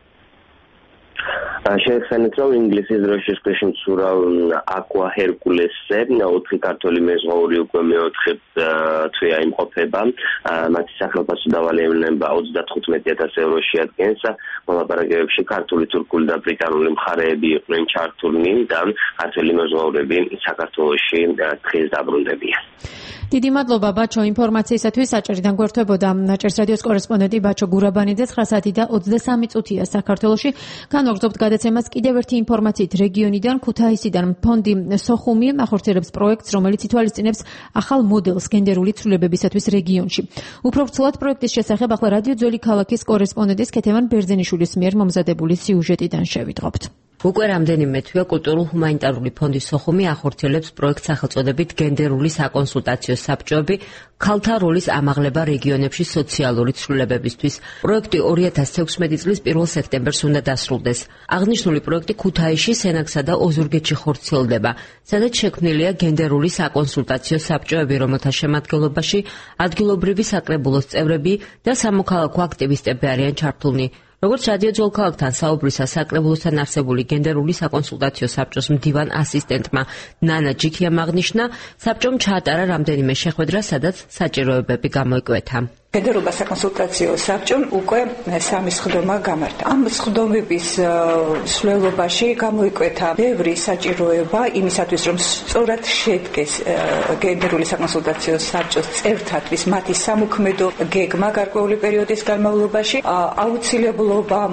შეეხსენეთ, რომ ინგლისის დროშის ქვეშ მცურავ აკვა ჰერკულესზე ოთხი ქართველი მეზღვაური უკვე მეოთხე თვეა იმყოფება. მათი სახელმწიფო დავალიანება ოცდათხუთმეტი ათას ევრო შეადგენს. მოლაპარაკებებში ქართული, თურქული და ბრიტანული მხარეები იყვნენ ჩართულნი და ქართველი მეზღვაურები საქართველოში დღეს დაბრუნდებიან. დიდი მადლობა ბაჩო ინფორმაციისათვის. აჭარიდან გვერდებოდა აჭარის რადიოს კორესპონდენტი ბაჩო გურაბანიძე. ცხრა საათი და ოცდასამი წუთია საქართველოში. განვაგრძობთ გადაცემას კიდევ ერთი ინფორმაციით რეგიონიდან. ქუთაისიდან ფონდი სოხუმი ახორციელებს პროექტს, რომელიც ითვალისწინებს ახალ მოდელს გენდერული ცვლილებებისათვის რეგიონში. უფრო ვრცლად პროექტის შესახებ ახლა რადიო ძველი ქალაქის კორესპონდენტის ქეთევან ბერძენიშვილის მიერ მომზადებული სიუჟეტიდან შევიტყობთ. უკვე რამდენიმე თვეა კულტურულ-ჰუმანიტარული ფონდი სოხუმი ახორციელებს პროექტს სახელწოდებით გენდერული საკონსულტაციო საბჭოები ქალთა როლის ამაღლება რეგიონებში სოციალური ცვლილებებისთვის. პროექტი ორი ათას ექვსმეტი წლის პირველ სექტემბერს უნდა დასრულდეს. აღნიშნული პროექტი ქუთაისში, სენაკსა და ოზურგეთში ხორციელდება, სადაც შექმნილია გენდერული საკონსულტაციო საბჭოები, რომელთა შემადგენლობაში ადგილობრივი საკრებულოს წევრები და სამოქალაქო აქტივისტები არიან ჩართულნი. როგორც რადიო ძველ ქალაქთან საუბრისას საკრებულოსთან არსებული გენდერული საკონსულტაციო საბჭოს მდივან ასისტენტმა ნანა ჯიქიამ აღნიშნა, საბჭომ ჩაატარა რამდენიმე შეხვედრა, სადაც საჭიროებები გამოიკვეთა. ფედერალურ საკონსულტაციო საბჭომ უკვე სამი სხდომა გამართა. ამ სხდომების მსვლელობაში გამოიკვეთა ბევრი საჭიროება იმისათვის, რომ სწორად შედგეს გენდერული საკონსულტაციო საბჭოს წევრთათვის მათი სამოქმედო გეგმა გარკვეული პერიოდის განმავლობაში. აუცილებლობა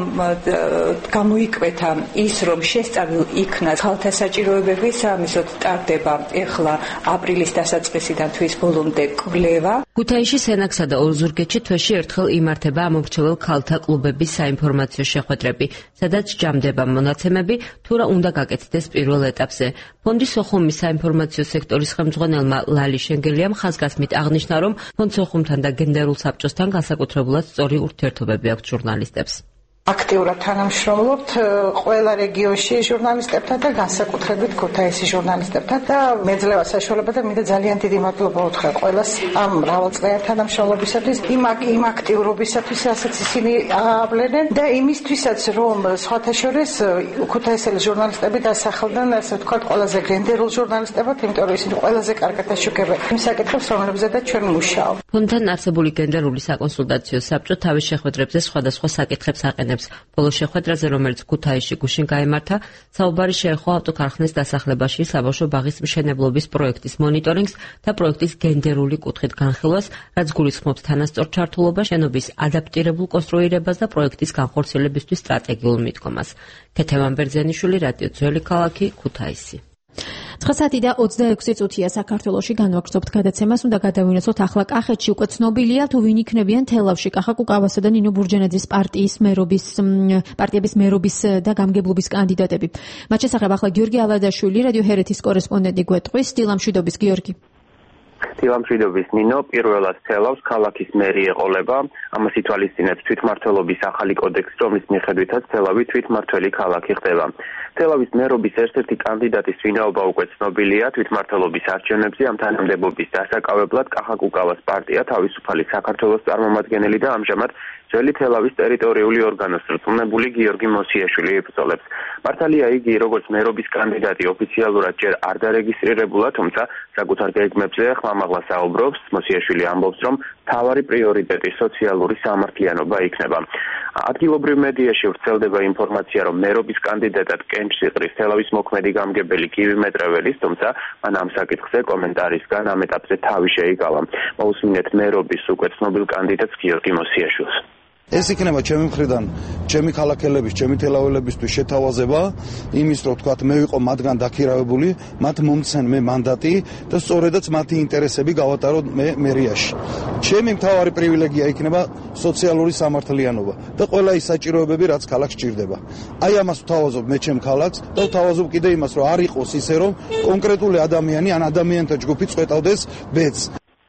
გამოიკვეთა ის, რომ შესწავლილ იქნა ხალხთა საჭიროებები, სამისოთ ტარდება ეხლა აპრილის დასაწყისიდან თვის ბოლომდე კვლევა. ქუთაისში სენაქსა და ოზურგეთში თვეში ერთხელ იმართება ამორჩეულ ქალთა კლუბების საინფორმაციო შეხვედრები, სადაც ჯამდება მონაცემები, თუ რა უნდა გაკეთდეს პირველ ეტაპზე. ფონდი სოხუმის საინფორმაციო სექტორის ხელმძღვანელმა ლალი შენგელიამ ხაზგასმით აღნიშნა, რომ ფონდ სოხუმთან და გენდერულ საბჭოსთან განსაკუთრებულად სწორი ურთიერთობები აქვთ ჟურნალისტებს. აქტიურად თანამშრომლობთ ყველა რეგიონში ჟურნალისტებთან და განსაკუთრებით ქუთაისის ჟურნალისტებთან და მეძლევა საშუალება და მინდა ძალიან დიდი მადლობა უთხრა ყველას ამ მრავალწლიანი თანამშრომლობისათვის, იმ იმ აქტიურობისათვის, რასაც ისინი ავლენენ და იმისთვისაც, რომ სხვათა შორის ქუთაისელი ჟურნალისტები დასახლდნენ, ასე ვთქვათ, ყველაზე გენდერულ ჟურნალისტებად, იმიტომ რომ ისინი ყველაზე კარგად აშუქებენ იმ საკითხებს, რომლებზედაც ჩვენ მუშაობთ. ფონდთან არსებული გენდერული საკონსულტაციო საბჭო თავის შეხვედრებზე სხვადასხვა საკითხებს აყენებს. ბოლო შეხვედრაზე, რომელიც ქუთაისში გუშინ გაიმართა, საუბარი შეეხო ავტოქარხნის დასახლებაში საბავშვო ბაღის მშენებლობის პროექტის მონიტორინგს და პროექტის გენდერული კუთხით განხილვას, რაც გულისხმობს თანასწორ ჩართულობას, შენობის ადაპტირებულ კონსტრუირებას და პროექტის განხორციელებისთვის სტრატეგიულ მიდგომას. ქეთევან ბერძენიშვილი, რადიო ძველი ქალაქი, ქუთაისი. ცხრა საათი და ოცდაექვსი წუთია საქართველოში განვაგრძობთ გადაცემას. უნდა გადავინაცვლოთ ახლა კახეთში უკვე ცნობილია თუ ვინ იქნებიან თელავში კახა კუკავასა და ნინო ბურჯენაძის პარტიის მერობის პარტიების მერობის და გამგებლობის კანდიდატები. მათ შესახებ ახლა გიორგი ალადაშვილი, რადიო ჰერეთის კორესპონდენტი გვეტყვის. დილამშვიდობის გიორგი. დილამშვიდობის ნინო, პირველად თელავს ქალაქის მერი ეყოლება. ამას ითვალისწინებს თვითმმართველობის ახალი კოდექსი, რომლის მიხედვითაც თელავი თვითმმართველი ქალაქი ხდება. თელავის მერობის ერთ-ერთი კანდიდატის ვინაობა უკვე ცნობილია. თვითმმართველობის არჩევნებზე ამ თანამდებობის დასაკავებლად კახა კუკავას პარტია თავისუფალი საქართველოს წარმომადგენელი და ამჟამად ძველი თელავის ტერიტორიული ორგანოს რწმუნებული გიორგი მოსიაშვილი იბრძოლებს. მართალია იგი როგორც მერობის კანდიდატი ოფიციალურად ჯერ არ დარეგისტრირებულა, თუმცა საკუთარ გეგმებზე ხმამაღლა საუბრობს. მოსიაშვილი ამბობს, რომ მთავარი პრიორიტეტი სოციალური სამართლიანობა იქნება. ადგილობრივ მედიაში ვრცელდება ინფორმაცია, რომ მერობის კანდიდატად კენჭს იყრის თელავის მოქმედი გამგებელი გივი მეტრეველის, თუმცა მან ამ საკითხზე კომენტარისგან ამ ეტაპზე თავი შეიკავა. მოусმინეთ მერობის უკვე ცნობილ კანდიდატს გიორგი მოსიაშვილს. ეს იქნება ჩემი მხრიდან, ჩემი ქალაქელების, ჩემი თელაველებისთვის შეთავაზება იმის, რომ თქვათ, მე ვიყო მათგან დაქირავებული, მათ მომცენ მე მანდატი და სწორედაც მათი ინტერესები გავატარო მე მერიაში. ჩემი მთავარი პრივილეგია იქნება სოციალური სამართლიანობა და ყველა ის საჭიროებები, რაც ქალაქს ჭირდება. აი ამას ვთავაზობ მე ჩემ ქალაქს და ვთავაზობ კიდე იმას, რომ არ იყოს ისე, რომ კონკრეტული ადამიანი ან ადამიანთა ჯგუფი წვეტავდეს ბედს.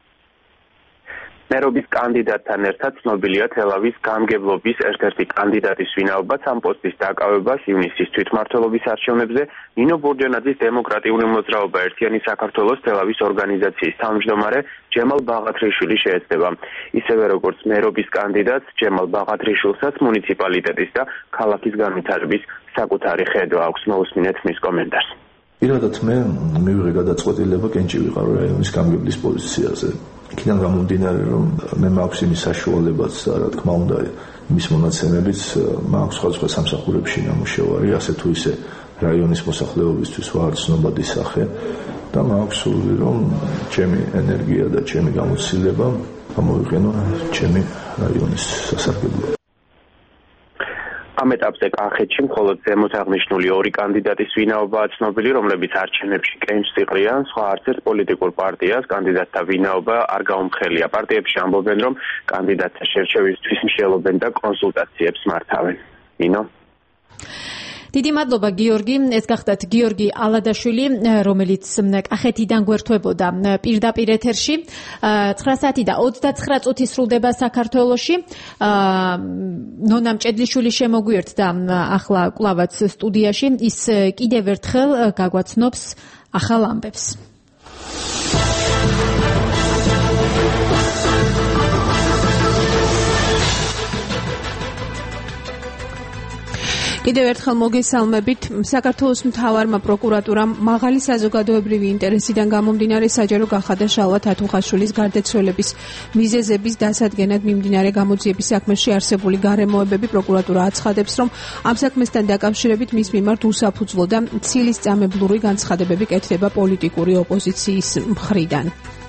მერობის კანდიდატთან ერთად ცნობილია თელავის გამგებლობის ერთ-ერთი კანდიდატის ვინაობაც ამ პოსტის დაკავებას ივნისის თვითმმართველობის არჩევნებზე ნინო ბურჯენაძის დემოკრატიული მოძრაობა ერთიანი საქართველოს თელავის ორგანიზაციის თავმჯდომარე ჯემალ ბაღათრიშვილი შეეცდება. ისევე როგორც მერობის კანდიდატს ჯემალ ბაღათრიშვილსაც მუნიციპალიტეტის და ქალაქის განვითარების საკუთარი ხედვა აქვს. მოусმინეთ მის კომენტარს. პირადად მე მივიღე გადაწყვეტილება კენჭი ვიყარო რაიონის გამგებლის პოზიციაზე. იქიდან გამომდინარე, რომ მე მაქვს იმის საშუალებაც, რა თქმა უნდა, იმის მონაცემებიც, მაქვს სხვადასხვა სამსახურებში ნამუშევარი, ასე თუ ისე რაიონის მოსახლეობისთვის ვარ ცნობადი სახე და მაქვს სურვილი, რომ ჩემი ენერგია და ჩემი გამოცდილება გამოვიყენო ჩემი რაიონის სასარგებლოდ. ამ ეტაპზე კახეთში მხოლოდ ზემოთ აღნიშნული ორი კანდიდატის ვინაობაა ცნობილი, რომლებიც არჩევნებში კენჭს იყრიან. სხვა არც ერთ პოლიტიკურ პარტიას კანდიდატთა ვინაობა არ გაუმხელია. პარტიებში ამბობენ, რომ კანდიდატთა შერჩევისთვის მსჯელობენ და კონსულტაციებს მართავენ. ნინო დიდი მადლობა გიორგი. ეს გახდათ გიორგი ალადაშვილი, რომელიც კახეთიდან გვერდთვებოდა პირდაპირ ეთერში. ცხრა საათი და ოცდაცხრა წუთი სრულდება საქართველოში. ნონა მჭედლიშვილი შემოგვიერთდა ახლა კვლავაც სტუდიაში. ის კიდევ ერთხელ გაგვაცნობს ახალ ამბებს. კიდევ ერთხელ მოგესალმებით. საქართველოს მთავარმა პროკურატურამ მაღალი საზოგადოებრივი ინტერესიდან გამომდინარე საჯარო გახადა შალვა თათუხაშვილის გარდაცვალების მიზეზების დასადგენად მიმდინარე გამოძიების საქმეში არსებული გარემოებები. პროკურატურა აცხადებს, რომ ამ საქმესთან დაკავშირებით მის მიმართ უსაფუძვლო და ცილისწამებლური განცხადებები კეთდება პოლიტიკური ოპოზიციის მხრიდან.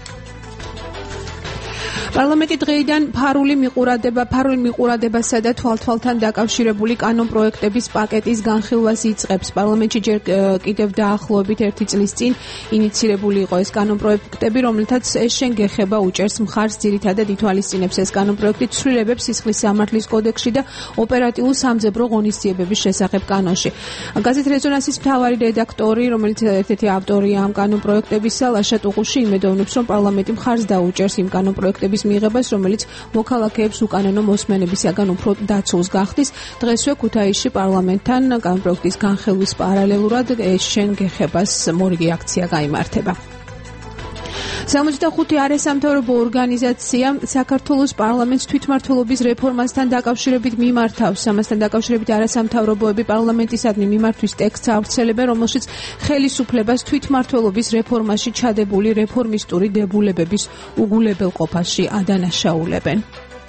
პარლამენტი დღეიდან ფარული მიყურადება, ფარული მიყურადებასა და თვალთვალთან დაკავშირებული კანონპროექტების პაკეტის განხილვას იწყებს. პარლამენტში ჯერ კიდევ დაახლოებით ერთი წლის წინ ინიცირებული იყო ეს კანონპროექტები, რომელთაც ეშენ გეხება უჭერს მხარს ძირითადად ითვალისწინებს ეს კანონპროექტი ცვლილებებს სისხლის სამართლის კოდექსში და ოპერატიულ სამძებრო ღონისძიებების შესახებ კანონში. გაზეთ რეზონანსის მთავარი რედაქტორი, რომელიც ერთ-ერთი ავტორია ამ კანონპროექტებისა, ლაშა ტუღუში იმედოვნებს, რომ პარლამენტი მხარს დაუჭერს იმ კანონპროექტების მიღებას, რომელიც მოქალაქეებს უკანონო მოსმენებისაგან უფრო დაცულს გახდის. დღესვე ქუთაისში პარლამენტთან კანონპროექტის განხილვის პარალელურად ეშენ გეხებას მორიგი აქცია გაიმართება. სამოცდა ხუთი არასამთავრობო ორგანიზაცია საქართველოს პარლამენტს თვითმმართველობის რეფორმასთან დაკავშირებით მიმართავს. ამასთან დაკავშირებით არასამთავრობოები პარლამენტისადმი მიმართვის ტექსტს ავრცელებენ, რომელშიც ხელისუფლებას თვითმმართველობის რეფორმაში ჩადებული რეფორმისტური დებულებების უგულებელყოფაში ადანაშაულებენ.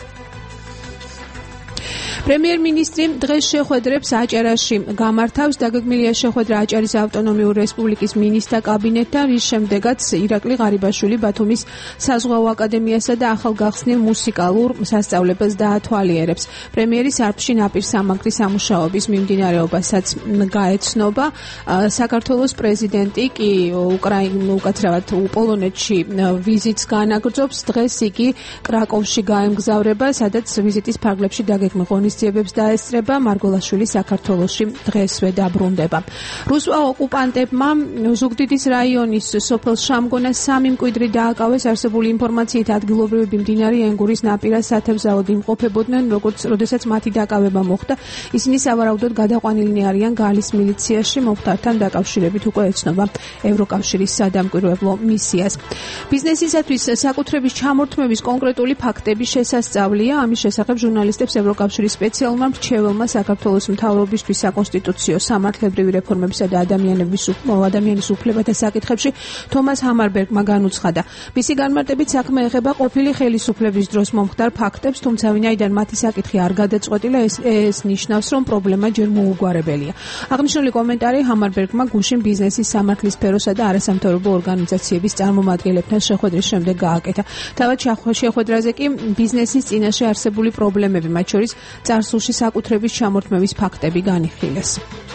პრემიერ-მინისტრი დღეს შეხვედრებს აჭარაში გამართავს. დაგეგმილია შეხვედრა აჭარის ავტონომიური რესპუბლიკის მინისტრთა კაბინეტთან, რის შემდეგაც ირაკლი ღარიბაშვილი ბათუმის საზღვაო აკადემიასა და ახალგახსნილ მუსიკალურ სასწავლებელს დაათვალიერებს. პრემიერი სარფში ნაპირ სამაგრის სამუშაოების მიმდინარეობასაც გაეცნობა. საქართველოს პრეზიდენტი კი უკრაინულ უკაცრავად პოლონეთში ვიზიტს განაგრძობს. დღეს იგი კრაკოვში გაემგზავრება, სადაც ვიზიტის ფარგლებში დაგეგმილ ღონისძიებებს დაესწრება. მარგოლაშვილი საქართველოში დღესვე დაბრუნდება. რუსვა ოკუპანტებმა ზუგდიდის რაიონის სოფელ შამგონას სამი მკვიდრი დააკავეს. არსებული ინფორმაციით ადგილობრივები მდინარე ენგურის ნაპირას სათევზაოდ იმყოფებოდნენ, როგორც როდესაც მათი დაკავება მოხდა. ისინი სავარაუდოდ გადაყვანილნი არიან გალის მილიციაში. მომხდართან დაკავშირებით უკვე ეცნობა ევროკავშირის სადამკვირვებლო მისიას. ბიზნესისათვის საკუთრების ჩამორთმევის კონკრეტული ფაქტების შესასწავლია. ამის შესახებ ჟურნალისტებს ევროკავშირის სპეციალურმა მრჩეველმა საქართველოს მთავრობისთვის საკონსტიტუციო სამართლებრივი რეფორმებისა და ადამიანების ადამიანის უფლებათა საკითხებში თომას ჰამარბერგმა განუცხადა. მისი განმარტებით საქმე ეხება ყოფილი ხელისუფლების დროს მომხდარ ფაქტებს, თუმცა ვინაიდან მათი საკითხი არ გადაწყვეტილა, ეს, ეს ნიშნავს, რომ პრობლემა ჯერ მოუგვარებელია. აღნიშნული კომენტარი ჰამარბერგმა გუშინ ბიზნესის სამართლის სფეროსა და არასამთავრობო ორგანიზაციების წარმომადგენლებთან შეხვედრის შემდეგ გააკეთა. თავად შეხვედრაზე კი ბიზნესის წინაშე არსებული პრობლემები, მათ შორის წარსულში საკუთრების ჩამორთმევის ფაქტები განიხილეს.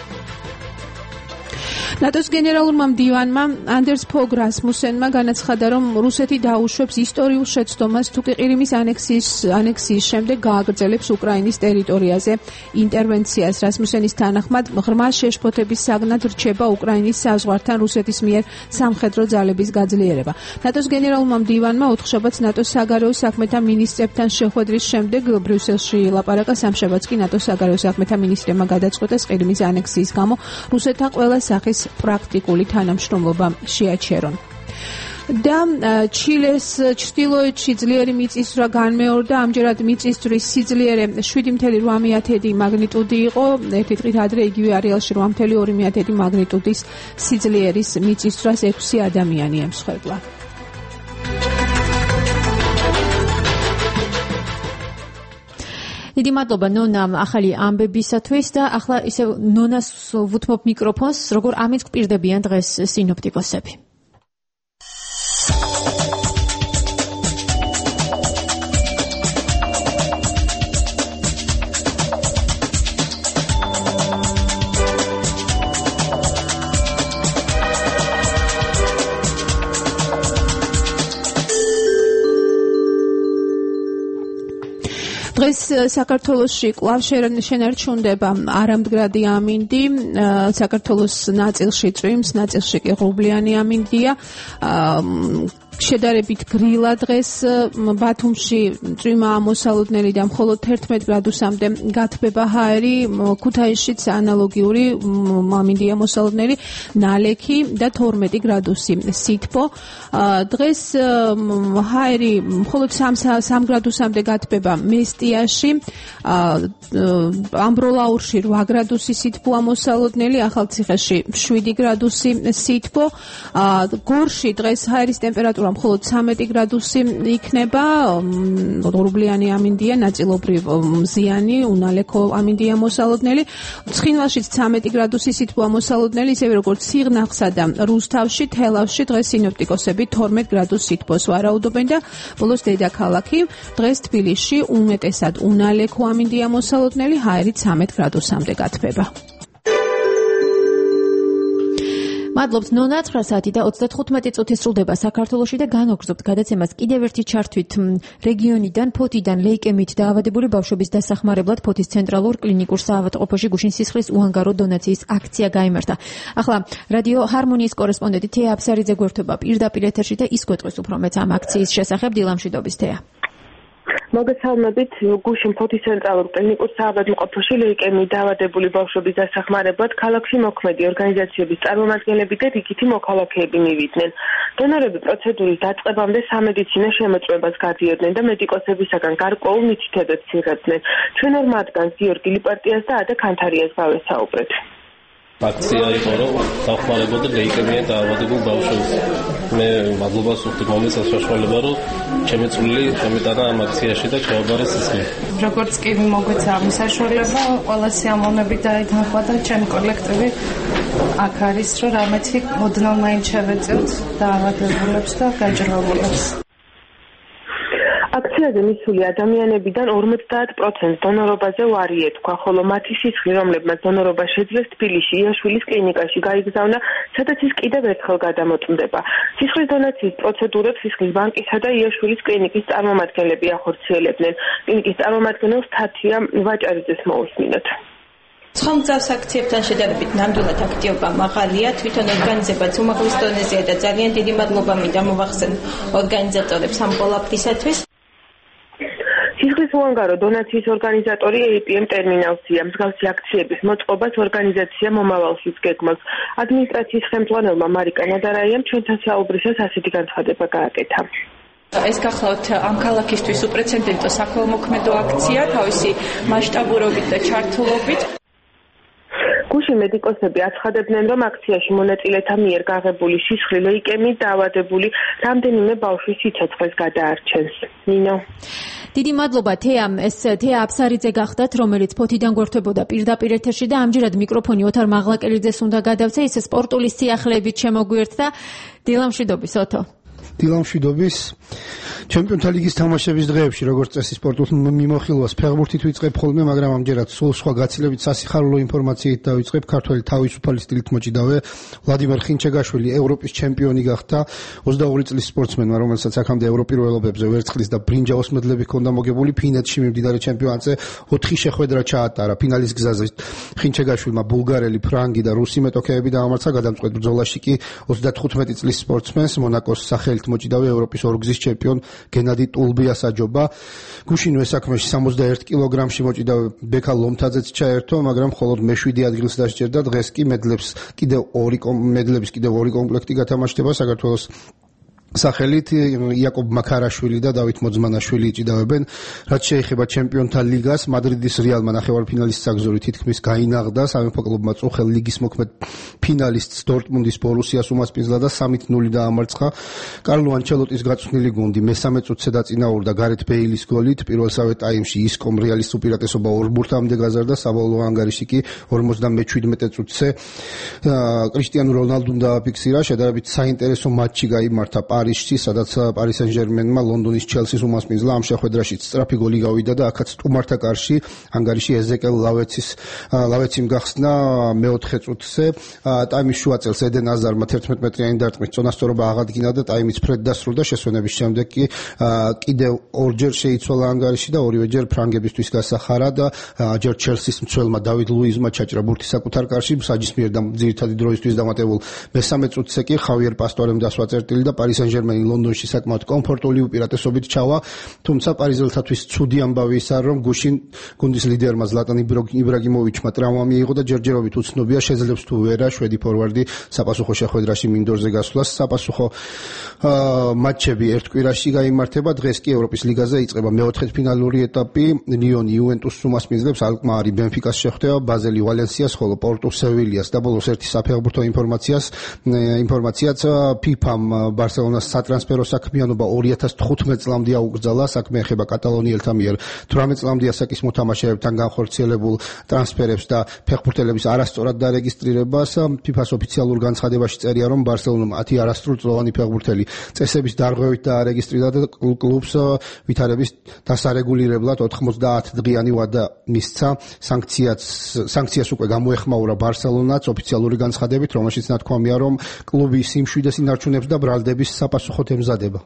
ნატოს გენერალურმა მდივანმა ანდერს ფოგ რასმუსენმა განაცხადა, რომ რუსეთი დაუშვებს ისტორიულ შეცდომას, თუ კი ყირიმის ანექსიის ანექსიის შემდეგ გააგრძელებს უკრაინის ტერიტორიაზე ინტერვენციას. რასმუსენის თანახმად ღრმა შეშფოთების საგნად რჩება უკრაინის საზღვართან რუსეთის მიერ სამხედრო ძალების გაძლიერება. ნატოს გენერალურმა მდივანმა ოთხშაბათს ნატოს საგარეო საქმეთა მინისტრებთან შეხვედრის შემდეგ ბრიუსელში ილაპარაკა. სამშაბათს კი ნატოს საგარეო საქმეთა მინისტრებმა გადაწყვეტეს ყირიმის ანექსიის გამო რუსეთთან ყველა სახის პრაქტიკული თანამშრომლობა შეაჩერონ. და ჩილეს ჩრდილოეთში ძლიერი მიწისძვრა განმეორდა. ამჯერად მიწისძვრის სიძლიერე შვიდი ფاصლე ორი მაგნიტუდი იყო. ერთი დღით ადრე იგივე არეალში ორი ფاصლე ორი მაგნიტუდის სიძლიერის მიწისძვრას ექვსი ადამიანი ემსხვერპლა. დიდი მადლობა ნონამ ახალი ამბებისათვის და ახლა ისე ნონას ვუთმობ მიკროფონს, როგორ ამით გვპირდებიან დღეს სინოპტიკოსები. დღეს საქართველოში კვლავ შენარჩუნდება არამდგრადი ამინდი. საქართველოს ნაწილში წვიმს, ნაწილში კი ღრუბლიანი ამინდია. შედარებით გრილა დღეს ბათუმში წვიმა ამოსალოდნელი და მხოლოდ თერთმეტ გრადუსამდე გათბება ჰაერი, ქუთაისშიც ანალოგიური მინდია ამოსალოდნელი ნალექი და თორმეტი გრადუსი სითბო. დღეს ჰაერი მხოლოდ სამ გრადუსამდე გათბება მესტიაში, ამბროლაურში რვა გრადუსი სითბო ამოსალოდნელი, ახალციხეში შვიდი გრადუსი სითბო. გორში დღეს ჰაერის ტემპერატურა მხოლოდ ცამეტი გრადუსი იქნება, ღრუბლიანი ამინდია, ნაწილობრივ მზიანი, უნალექო ამინდია ამოსალოდნელი. ცხინვალშიც ცამეტი გრადუსი სითბო ამოსალოდნელი, ისევე როგორც სიღნაღსა და რუსთავში, თელავში დღეს სინოპტიკოსები თორმეტ გრადუსს სითბოს ვარაუდობენ და ბოლოს დედაქალაქი დღეს თბილისში უმეტესად უნალექო ამინდია ამოსალოდნელი, ჰაერი ცამეტ გრადუსამდე გათბება. მადლობთ ნონა, ცხრა საათი და ოცდათხუთმეტი წუთი სრულდება საქართველოში და განვაგრძობთ გადაცემას კიდევ ერთი ჩართვით რეგიონიდან, ფოთიდან ლეიკემით დაავადებული ბავშვების დასახმარებლად ფოთის ცენტრალურ კლინიკურ საავადმყოფოში გუშინ სისხლის უანგარო დონაციის აქცია გაიმართა. ახლა რადიო ჰარმონიის კორესპონდენტი თეა აბსარიძე გვერდება პირდაპირ ეთერში და ის გვეტყვის უფრო მეც ამ აქციის შესახებ. დილამშვიდობის თეა. მოგესალმებით. გუშინ ფოთის ცენტრალურ კლინიკურ საავადმყოფოში ლეიკემიით დაავადებული ბავშვების დასახმარებლად ქალაქში მოქმედი ორგანიზაციების წარმომადგენლები და რიგითი მოქალაქეები მივიდნენ. დონორები პროცედურის დაწყებამდე სამედიცინო შემოწმებას გადიოდნენ და მედიკოსებისაგან გარკვეულ მითითებებს იღებდნენ. ჩვენ ორ მათგანს გიორგი ლიპარტიას და ადა ქანთარიას გავესაუბრეთ. აქცია იყო, რომ დახმარებოდა ლეიკემიით დაავადებულ ბავშვებს. მე მადლობას ვუხდით მომეცას საშუალება, რომ ჩემი წვლილი შემიტანა ამ აქციაში და ჩავაბარე სისხლი. როგორც კი მოგვეცა ამ საშუალება, ყველა სიამოვნებით დაეთანხმა და ჩემი კოლექტივი აქ არის, რომ რამეთი ოდნავ მაინც შევეწევთ დაავადებულებს და გაჭირვებულებს. აქციაზე მისული ადამიანებიდან ორმოცდაათ პროცენტს დონორობაზე ვარი ეთქვა, ხოლო მათი სისხლი, რომლებმაც დონორობა შეძლეს, თბილისში იაშვილის კლინიკაში გაიგზავნა, სადაც ის კიდევ ერთხელ გადამოწმდება. სისხლის დონაციის პროცედურებს სისხლის ბანკისა და იაშვილის კლინიკის წარმომადგენლები ახორციელებდნენ. კლინიკის წარმომადგენელს თათია ვაჭარიძეს მოусმინოთ. სხვა მგზავს აქციებთან შედარებით ნამდვილად აქტივობა მაღალია, თვითონ ორგანიზებაც უმაღლეს დონეზეა და ძალიან დიდი მადლობა მინდა მოვახსენ ორგანიზატორებს ამ ყველაფრისათვის. სისხლის უანგარო დონაციის ორგანიზატორი ეი პი ემ ტერმინალზია. მსგავსი აქციების მოწყობას ორგანიზაცია მომავალშიც გეგმავს. ადმინისტრაციის ხელმძღვანელმა მარიკა ნადარაიამ ჩვენთან საუბრისას ასეთი განცხადება გააკეთა. ეს გახლავთ ამ ქალაქისთვის უპრეცედენტო საქველმოქმედო აქცია, თავისი მასშტაბურობით და ჩართულობით. გუშინ მედიკოსები აცხადებდნენ, რომ აქციაში მონაწილეთა მიერ გაღებული სისხლი ლეიკემიით დაავადებული რამდენიმე ბავშვის სიცოცხლეს გადაარჩენს. ნინო. დიდი მადლობა თეა, ეს თეა აბსარიძე გახდათ, რომელიც ფოთიდან გვერდებოდა პირდაპირ ეთერში და ამჯერად მიკროფონი ოთარ მაღლაკელიძეს უნდა გადავცე, ის სპორტული სიახლეებით შემოგვიერთდა. დილამშვიდობის ოთო. დილამშვიდობის. ჩემპიონთა ლიგის თამაშების დღეებში, როგორც წესი სპორტულ მიმოხილვას ფეხბურთით ვიწყებ ხოლმე, მაგრამ ამჯერად სულ სხვა გაცილებით სასიხარულო ინფორმაციით დავიწყებ. ქართველი თავისუფალი სტილით მოჭიდავე ვლადიმერ ხინჩეგაშვილი ევროპის ჩემპიონი გახდა. ოცდაორი წლის სპორტსმენმა, რომელსაც აქამდე ევროპირველობებზე ვერცხლის და ბრინჯაოს მედლები ჰქონდა მოგებული, ფინეთში მიმდინარე ჩემპიონატზე ოთხი შეხვედრა ჩაატარა. ფინალის გზაზე ხინჩეგაშვილმა ბულგარელი, ფრანგი და რუსი მეტოქეები დაამარცხა. გადამწყვეტ ბრძოლაში კი ოცდათხუთმეტი წლის სპორტსმენს მონაკოს სახელით მოჭიდავე ევროპის ორგზის ჩემპიონ გენადი ტულბიას აჯობა. გუშინვე საქმეში სამოცდაერთ კილოგრამში მოჭიდავე ბექა ლომთაძეც ჩაერთო, მაგრამ მხოლოდ მეშვიდე ადგილს დასჯერდა. დღეს კი მედლებს კიდევ ორი მედლების კიდევ ორი კომპლექტი გათამაშდება საქართველოს სახელით. იაკობ მაქარაშვილი და დავით მოძმანაშვილი იჭიდავებენ. რაც შეეხება ჩემპიონთა ლიგას, მადრიდის რეალმა ნახევარფინალის საგზური თითქმის გაინაღდა. სამეფო კლუბმა წუხელ ლიგის მოქმედ ფინალისტს დორტმუნდის ბორუსიას უმასპინძლა და სამით ნული დაამარცხა. კარლო ანჩელოტის გაწვრთნილი გუნდი მესამე წუთზე დაწინაურდა გარეთ ბეილის გოლით. პირველსავე ტაიმში ისკომ რეალის უპირატესობა ორ ბურთამდე გაზარდა, საბოლოო ანგარიში კი ორმოცდამეჩვიდმეტე წუთზე კრისტიანო რონალდუმ დააფიქსირა. შედარებით საინტერესო მატჩი გაიმართა პარიზში, სადაც პარი სენ-ჟერმენმა ლონდონის ჩელსის უმასპინძლა. ამ შეხვედრაში სწრაფი გოლი გავიდა და აქაც სტუმართა კარში ანგარიში ეზეკელ ლავეცის ლავეციმ გახსნა მეოთხე წუთზე. ტაიმის შუა წელს ედენ აზარმა თერთმეტ მეტრიანი დარტყმის წონასწორობა აღადგინა და ტაიმის ფრედ დასრულდა. შესვენების შემდეგ კი კიდევ ორჯერ შეიცვალა ანგარიში და ორივეჯერ ფრანგებისთვის გასახარა და ჯერ ჩელსის მცველმა დავიდ ლუიზმა ჩაჭრა ბურთი საკუთარ კარში. საჯის მიერ ძირითადი დროისთვის დამატებულ მესამე წუთზე კი ხავიერ პასტორემ დასვა წერტილი და პარი Saint-Germain ლონდონში საკმაოდ კომფორტული უპირატესობით ჩავა, თუმცა პარიზელთათვის ცუდი ამბავი ის არის, რომ გუშინ გუნდის ლიდერმა ზლატან იბრაგიმოვიჩმა ტრავმა მიიღო და ჯერჯერობით უცნობია, შეძლებს თუ ვერა შვედი ფორვარდი საპასუხო შეხვედრაში მინდორზე გასვლას. Საპასუხო მატჩები ერთ კვირაში გაიმართება. დღეს კი ევროპის ლიგაზე იწყება მეოთხედფინალური ეტაპი. ლიონი იუვენტუსს უმასპინძლებს, ალკმარი ბენფიკას შეხვდება, ბაზელი ვალენსიას, ხოლო პორტუ სევილიას და ბოლოს ერთი საფეხბურთო ინფორმაციას ინფორმაციაც ფიფამ ბარსელონას სატრანსფერო საქმიანობა ორი ათას თხუთმეტ წლამდე აუკრძალა. საქმე ეხება კატალონიელთა მიერ თვრამეტ წლამდე ასაკის მოთამაშეებთან განხორციელებულ ტრანსფერებს და ფეხბურთელების არასწორად დარეგისტრირებას. ფიფას ოფიციალურ განცხადებაში წერია, რომ ბარსელონამ ათი არასრულწლოვანი ფეხბურთელი წესების დარღვევით დაარეგისტრირა და კლუბს ვითარების დასარეგულირებლად ოთხმოცდაათ დღიანი ვადა მისცა. სანქციაც სანქციას უკვე გამოეხმაურა ბარსელონაც ოფიციალური განცხადებით, რომელშიც ნათქვამია, რომ კლუბი სიმშვიდეს ინარჩუნებს და ბრალდების საპასუხოდ ემზადება.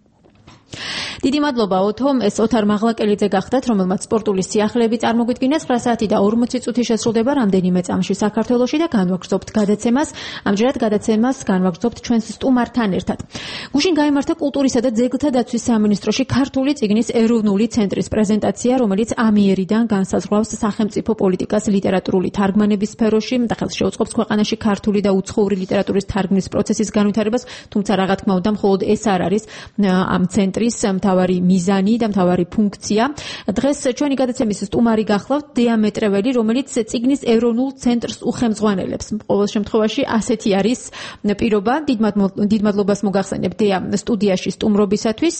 დიდი მადლობა ოთო, ეს ოთარ მაღლაკელიძე გახდათ, რომელმაც სპორტული სიახლეები წარმოგვიდგინა. ცხრა საათი და ორმოცი წუთი შესრულდება რამდენიმე წამში საქართველოში და განვაგრძობთ გადაცემას. ამჯერად გადაცემას განვაგრძობთ ჩვენს სტუმართან ერთად. გუშინ გაიმართა კულტურისა და ძეგლთა დაცვის სამინისტროში ქართული წიგნის ეროვნული ცენტრის პრეზენტაცია, რომელიც ამიერიდან განსაზღვრავს სახელმწიფო პოლიტიკას ლიტერატურული თარგმანების სფეროში და ხელს შეუწყობს ქვეყანაში ქართული და უცხოური ლიტერატურის თარგმნის პროცესის განვითარებას, თუმცა რა თქმა უნდა მხოლოდ ეს არ არის ამ ცენტრის მთავარი მიზანი და მთავარი ფუნქცია. დღეს ჩვენი გადაცემის სტუმარი გახლავთ დეა მეტრეველი, რომელიც წიგნის ეროვნულ ცენტრს უხემძღვანელებს. ყოველ შემთხვევაში ასეთი არის პირობა. დიდ მადლობას მოგახსენებ დეა სტუდიაში სტუმრობისათვის.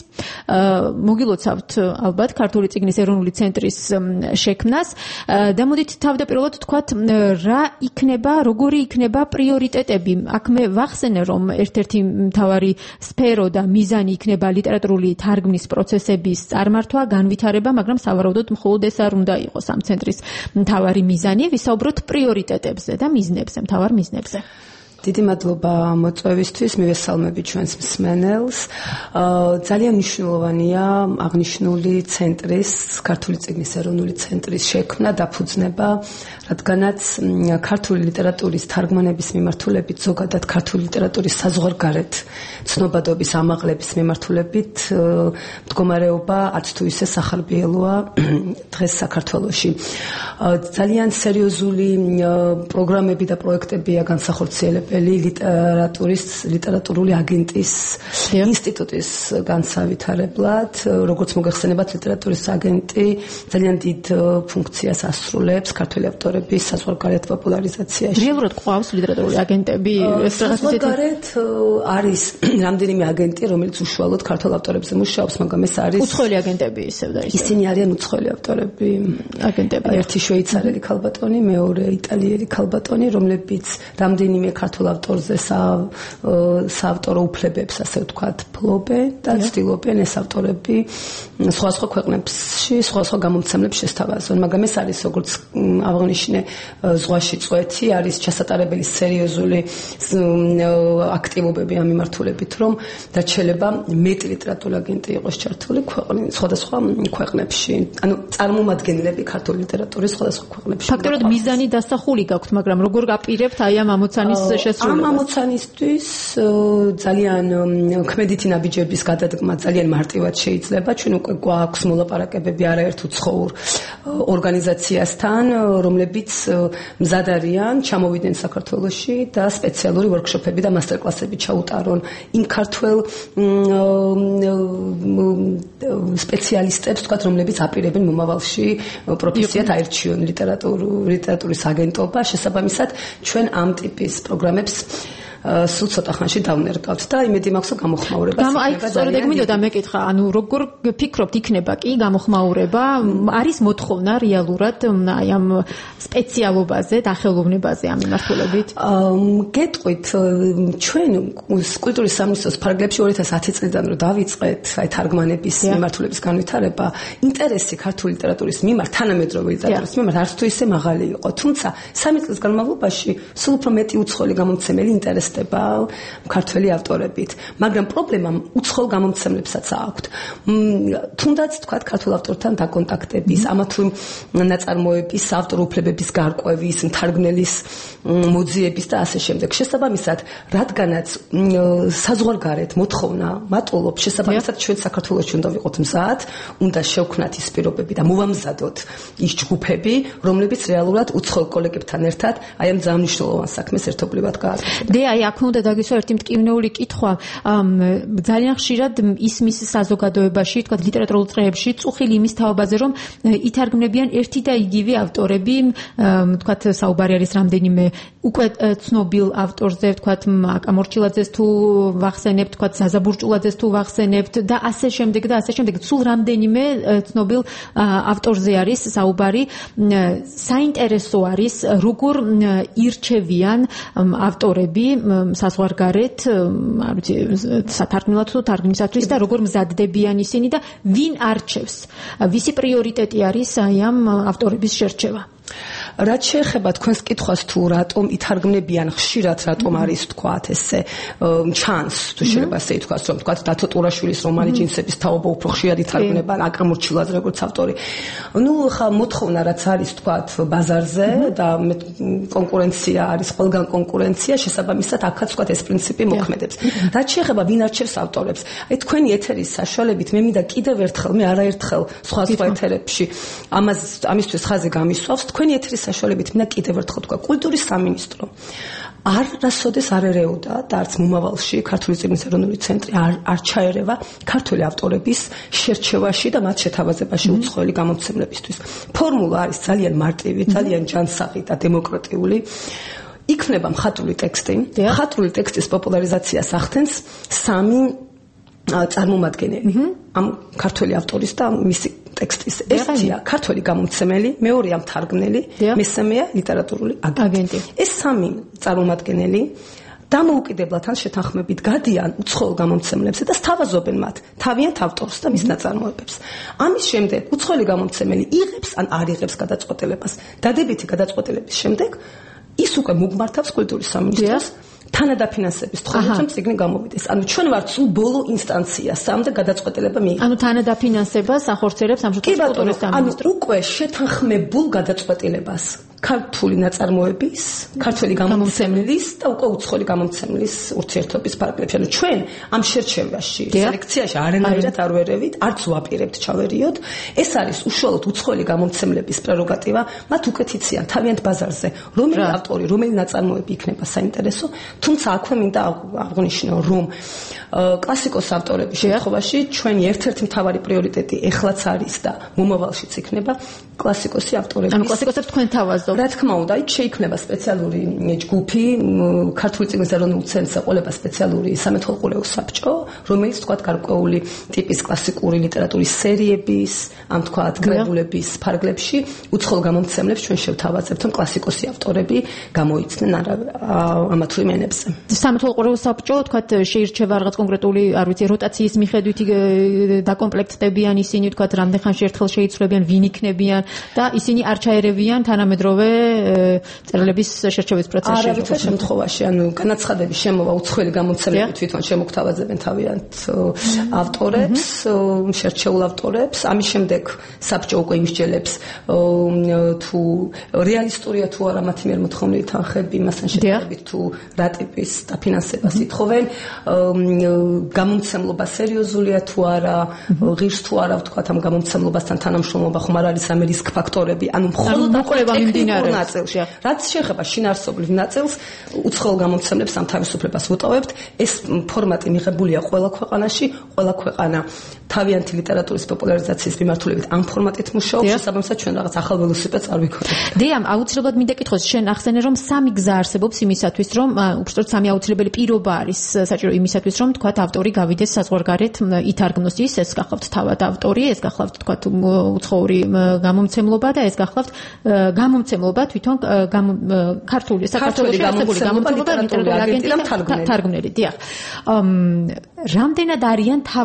მოგილოცავთ ალბათ ქართული წიგნის ეროვნული ცენტრის შექმნას და მოდით თავდაპირველად თქვათ რა იქნება, როგორი იქნება პრიორიტეტები. აქ მე ვახსენე, რომ ერთ-ერთი მთავარი სფერო და მიზანი იქნება ლიტერატურული თარგმნის პროცესების წარმართვა, განვითარება, მაგრამ სავარაუდოდ მხოლოდ ეს არ უნდა იყოს ამ ცენტრის მთავარი მიზანი. ვისაუბროთ პრიორიტეტებზე და მიზნებზე, მთავარ მიზნებზე. დიდი მადლობა მოწვევისთვის, მივესალმები ჩვენს მსმენელს. ძალიან მნიშვნელოვანია აღნიშნული ცენტრის, ქართული წიგნის ეროვნული ცენტრის შექმნა, დაფუძნება, რადგანაც ქართული ლიტერატურის თარგმანების მიმართულებით, ზოგადად ქართული ლიტერატურის საზღვარგარეთ ცნობადობის ამაღლების მიმართულებით მდგომარეობა არც თუ ისე სახარბიელოა დღეს საქართველოში. ძალიან სერიოზული პროგრამები და პროექტებია განსახორციელებული ლიტერატურის ლიტერატურული აგენტის ინსტიტუტის განსავითარებლად. როგორც მოგეხსენებათ, ლიტერატურის აგენტი ძალიან დიდ ფუნქციას ასრულებს ქართული ავტორების საზღვარგარეთ პოპულარიზაციაში. რეალურად ყავს ლიტერატურული აგენტები? საზღვარგარეთ არის რამდენიმე აგენტი, რომელიც უშუალოდ ქართულ ავტორებზე მუშაობს, მაგრამ ეს არის უცხოელი აგენტები ისევ და ისევ. ისინი არიან უცხოელი ავტორები, აგენტები. ერთი შვეიცარიელი ქალბატონი, მეორე იტალიელი ქალბატონი, რომლებიც რამდენიმე ქართულ ავტორზე საავტორო უფლებებს, ასე ვთქვათ, ფლობენ და ცდილობენ ეს ავტორები სხვადასხვა ქვეყნებში, სხვადასხვა გამომცემლებს შესთავაზონ. მაგრამ ეს არის, როგორც აღნიშნე, ზღვაში წვეთი, არის ჩასატარებელი სერიოზული აქტივობები ამ მიმართულებით, რომ დაჩელება მეტი ლიტერატურული აგენტი იყოს ჩართული ქვეყნის სხვადასხვა ქვეყნებში. ანუ წარმომადგენლები ქართული ლიტერატურის სხვადასხვა ქვეყნებში. ფაქტობრივად მიზანი დასახული გაქვთ, მაგრამ როგორ გაპირებთ აი ამ ამოცანის ამ ამოცანისთვის ძალიან ქმედითი ნაბიჯების გადადგმა ძალიან მარტივად შეიძლება. ჩვენ უკვე გვაქვს მოლაპარაკებები არაერთ უცხოურ ორგანიზაციასთან, რომლებიც მზად არიან ჩამოვიდნენ საქართველოში და სპეციალური ვორქშოპები და მასტერკლასები ჩაუტარონ იმ ქართველ სპეციალისტებს, თქვათ, რომლებიც აპირებენ მომავალში პროფესიად აირჩიონ ლიტერატურის აგენტობა. შესაბამისად, ჩვენ ამ ტიპის პროგრამებს სულ ცოტა ხანში დავნერგავთ და იმედი მაქვს, რომ გამოხმაურება იქნება. აი, სწორედ ეგ მინდოდა მეკითხა, ანუ როგორ ფიქრობთ, იქნება კი გამოხმაურება? არის მოთხოვნა რეალურად აი ამ სპეციალობაზე, დახელოვნებაზე ამ მიმართულებით? გეტყვით, ჩვენ კულტურის სამინისტროს ფარგლებში ორი ათას ათი წლიდან რომ დავიწყეთ აი თარგმანების მიმართულების განვითარება, ინტერესი ქართული ლიტერატურის მიმართ, თანამედროვე ლიტერატურის მიმართ არც თუ ისე მაღალი იყო. თუმცა სამი წლის განმავლობაში სულ უფრო მეტი უცხოელი გამომცემელი ინტერესდება ინტერესდება ქართველი ავტორებით, მაგრამ პრობლემა უცხოელ გამომცემლებსაც აქვთ. თუნდაც თქვათ ქართულ ავტორთან დაკონტაქტების, ამა თუ ნაწარმოების ავტორ უფლებების გარკვევის, მთარგმნელის მოძიების და ასე შემდეგ. შესაბამისად, რადგანაც საზღვარგარეთ მოთხოვნა მატულობს, შესაბამისად ჩვენ საქართველოში უნდა ვიყოთ მზად, უნდა შევქმნათ ის პირობები და მოვამზადოთ ის ჯგუფები, რომლებიც რეალურად უცხოელ კოლეგებთან ერთად აი ამ ძალიან მნიშვნელოვან საქმეს ერთობლივად გააკეთებენ. დე აი აქ უნდა დაგისვა ერთი მტკივნეული კითხვა. ძალიან ხშირად ისმის საზოგადოებაში, თქვა ლიტერატურულ წრეებში წუხილი იმის თაობაზე, რომ ითარგმნებიან ერთი და იგივე ავტორები, თქვა საუბარი არის რამდენიმე უკვე ცნობილ ავტორზე, თქვა აკა მორჩილაძეს თუ ვახსენებთ, თქვა ზაზა ბურჭულაძეს თუ ვახსენებთ და ასე შემდეგ და ასე შემდეგ. სულ რამდენიმე ცნობილ ავტორზე არის საუბარი. საინტერესო არის როგორ ირჩევიან ავტორები საზღვარგარეთ, არ ვიცი, სათარგმნელად თუ თარგმნისათვის და როგორ მზადდებიან ისინი და ვინ არჩევს? ვისი პრიორიტეტი არის აი ამ ავტორების შერჩევა? რაც შეეხება თქვენს კითხვას თუ რატომ ითარგმნებიან ხშირად, რატომ არის თქვათ ესე ჩანს თუ შეიძლება ასე ითქვას, რომ თქვათ დათო ტურაშვილის რომანი ჯინსების თაობა უფრო ხშირად ითარგმნება აკა მორჩილაძე როგორც ავტორი. ნუ ხა მოთხოვნა რაც არის თქვათ ბაზარზე და კონკურენცია არის, ყველგან კონკურენცია, შესაბამისად აქაც თქვათ ეს პრინციპი მოქმედებს. რაც შეეხება ვინ არჩევს ავტორებს, აი თქვენი ეთერის საშუალებით მე მინდა კიდევ ერთხელ, მე არაერთხელ სხვა სხვა ეთერებში ამას ამისთვის ხაზი გამისვავს, თქვენი ეთერის საშუალებით მინდა კიდევ ერთხელ თქვა, კულტურის სამინისტრო არასოდეს არ ერეოდა და არც მომავალში ქართული წიგნის ეროვნული ცენტრი არ არ ჩაერევა ქართული ავტორების შერჩევაში და მათ შეთავაზებაში უცხოელი გამომცემლებისთვის. ფორმულა არის ძალიან მარტივი, ძალიან ჯანსაღი და დემოკრატიული. იქნება მხატვრული ტექსტი. მხატვრული ტექსტის პოპულარიზაციას ახდენს სამი წარმომადგენელი ამ ქართული ავტორის და მისი ტექსტის. ერთია ქართული გამომცემელი, მეორეა მთარგმნელი, მესამეა ლიტერატურული აგენტი. ეს სამი წარმომადგენელი დამოუკიდებლად ან შეთანხმებით გადიან უცხოელ გამომცემლებსა და სთავაზობენ მათ თავიანთ ავტორს და მის ნაწარმოებებს. ამის შემდეგ უცხოელი გამომცემელი იღებს ან არ იღებს გადაწყვეტილებას. დადებითი გადაწყვეტილების შემდეგ ის უკვე მოგმართავს კულტურის სამინისტროს თანადაფინანსების თხოვნით, რომ წიგნი გამოვიდეს. ანუ ჩვენ ვართ სულ ბოლო ინსტანცია, სამდე გადაწყვეტილება მიიღოს. ანუ თანადაფინანსებას ახორციელებს ამ შემთხვევაში კულტურის სამინისტრო. ანუ უკვე შეთანხმებულ გადაწყვეტილებას ქართული ნაწარმოების, ქართული გამომცემლის და უკვე უცხოელი გამომცემლის ურთიერთობის ფარგლებში. ანუ ჩვენ ამ შერჩევაში, სელექციაში არანაირად არ ვერევით, არც ვაპირებთ ჩავერიოთ. ეს არის უშუალოდ უცხოელი გამომცემლების პრეროგატივა, მათ უკეთ იციან თავიანთ ბაზარზე, რომელი ავტორი, რომელი ნაწარმოები იქნება საინტერესო. თუმცა აქვე მინდა აღვნიშნო, რომ კლასიკოს ავტორების შემთხვევაში ჩვენი ერთ-ერთი მთავარი პრიორიტეტი ეხლაც არის და მომავალშიც იქნება კლასიკოსი ავტორები. ანუ კლასიკოსებს თქვენ თავაზობთ. რა თქმა უნდა, იქ შეიქმნება სპეციალური ჯგუფი, ქართული წიგნის ეროვნულ ცენტრს ეყოლება სპეციალური სამეთვალყურეო საბჭო, რომელიც თქვათ გარკვეული ტიპის კლასიკური ლიტერატურის სერიების, ამ თქვათ კრებულების ფარგლებში უცხოელ გამომცემლებს ჩვენ შევთავაზებთ, რომ კლასიკოსი ავტორები გამოიცნენ ამა თუ იმ ენებზე. სამეთვალყურეო საბჭო თქვათ შეირჩევა რაღაც კონკრეტული, არ ვიცი, როტაციის მიხედვით დაკომპლექტდებიან ისინი, თქვათ რამდენ ხანში ერთხელ შეიცვლებიან, ვინ იქნებიან და ისინი არ ჩაერევიან თანამედროვე წერილების შერჩევის პროცესში. არავითარ შემთხვევაში, ანუ განაცხადების შემოვა უცხოელი გამომცემლები თვითონ შემოგთავაზებენ თავიანთ ავტორებს, შერჩეულ ავტორებს. ამის შემდეგ საბჭო უკვე იმსჯელებს თუ რეალისტურია თუ არა მათი მიერ მოთხოვნილი თანხები, მასთან შედარებით თუ რა ტიპის დაფინანსებას ითხოვენ, გამომცემლობა სერიოზულია თუ არა, ღირს თუ არა ვთქვათ ამ გამომცემლობასთან თანამშრომლობა ხომ არ არის ამ რისკ ფაქტორები, ანუ მხოლოდ მოკლება მიმდინარეობს. რაც შეეხება შინაარსობრივ ნაწილს, უცხოელ გამომცემლებს ამ თავისუფლებას ვუტოვებთ. ეს ფორმატი მიღებულია ყველა ქვეყანაში, ყველა ქვეყანა თავიანთი ლიტერატურის პოპულარიზაციის მიმართულებით ამ ფორმატით მუშაობს, შესაბამისად ჩვენ რაღაც ახალ ველოსიპედს არ ვიქონებთ. დიამ, აუცილებლად მინდა კითხოს, შენ ახსენე რომ სამი გზა არსებობს იმისათვის, რომ უბრალოდ სამი აუცილებელი პირობა არის საჭირო იმისათვის, რომ თქვათ ავტორი გავიდეს საზღვარგარეთ ითარგმნოს. ის ეს გახლავთ თავად ავტორი, ეს გახლავთ თქვათ უცხოური გამომცემლობა და ეს გახლავთ გამომცემლობა თვითონ ქართული საქართველოს არსებული გამომცემლობა ლიტერატურული აგენტი და თარგმნელი. დიახ. რამდენად არიან თავად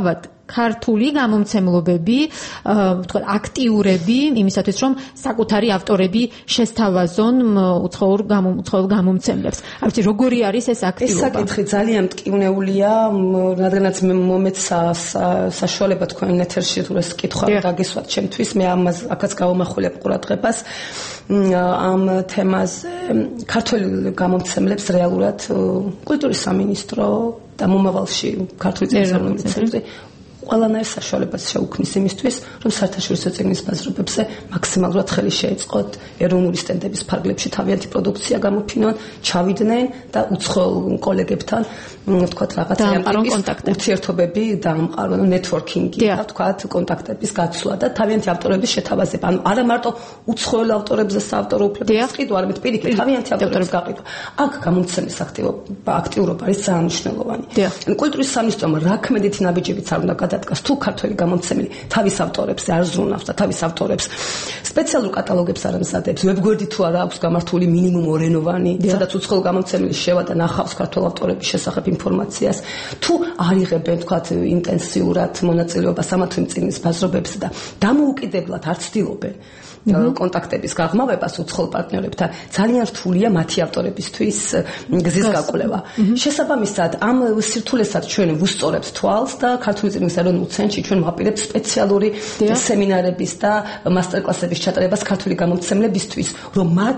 ქართული გამომცემლობები, ვთქვათ, აქტიურები იმისათვის, რომ საკუთარი ავტორები შესთავაზონ უცხოურ უცხოურ გამომცემლებს. არ ვიცი, როგორი არის ეს აქტიურობა? ეს საკითხი ძალიან მტკივნეულია, რადგანაც მე მომეცა საშუალება თქვენ ეთერში თუ ეს კითხვა გაგისვათ ჩემთვის, მე ამას აქაც გავამახვილებ ყურადღებას ამ თემაზე. ქართული გამომცემლებს რეალურად კულტურის სამინისტრო და მომავალში ქართული წიგნის ცენტრი ყველანაირ საშუალებას შეუქმნის იმისთვის, რომ საერთაშორისო წიგნის ბაზრობებზე მაქსიმალურად ხელი შეეწყოთ ეროვნული სტენდების ფარგლებში თავიანთი პროდუქცია გამოფინონ, ჩავიდნენ და უცხოელ კოლეგებთან, ვთქვათ, რაღაცა ურთიერთობები დაამყარონ, ნეტვორკინგი, ვთქვათ, კონტაქტების გაცვლა და თავიანთი ავტორების შეთავაზება. ანუ არა მარტო უცხოელ ავტორებზე საავტორო უფლებების ყიდვა, არამედ პირიქით თავიანთი ავტორების გაყიდვა. აქ გამომცემლის აქტივობა აქტიურობა არის ძალიან მნიშვნელოვანი. ანუ კულტურის სამინისტრომ რა ქმედითი ნაბიჯებიც არ უნდა გადადგას, თუ ქართველი გამომცემელი თავის ავტორებს არ ზრუნავს და თავის ავტორებს სპეციალურ კატალოგებს არ ამზადებს, ვებგვერდი თუ არა აქვს გამართული მინიმუმ ორენოვანი, სადაც უცხოელ გამომცემელი შევა და ნახავს ქართველ ავტორების შესახებ ინფორმაციას, თუ არ იღებენ, თქვათ, ინტენსიურად მონაწილეობას ამა თუ იმ წიგნის ბაზრობებზე და დამოუკიდებლად არ ცდილობენ კონტაქტების გაღრმავებას უცხოელ პარტნიორებთან, ძალიან რთულია მათი ავტორებისთვის გზის გაკვლევა. შესაბამისად, ამ სირთულესაც ჩვენ ვუსწორებთ თვალს და ქართული წიგნის ეროვნულ ცენტრში ჩვენ ვაპირებთ სპეციალური სემინარების და მასტერკლასების ჩატარებას ქართული გამომცემლებისთვის, რომ მათ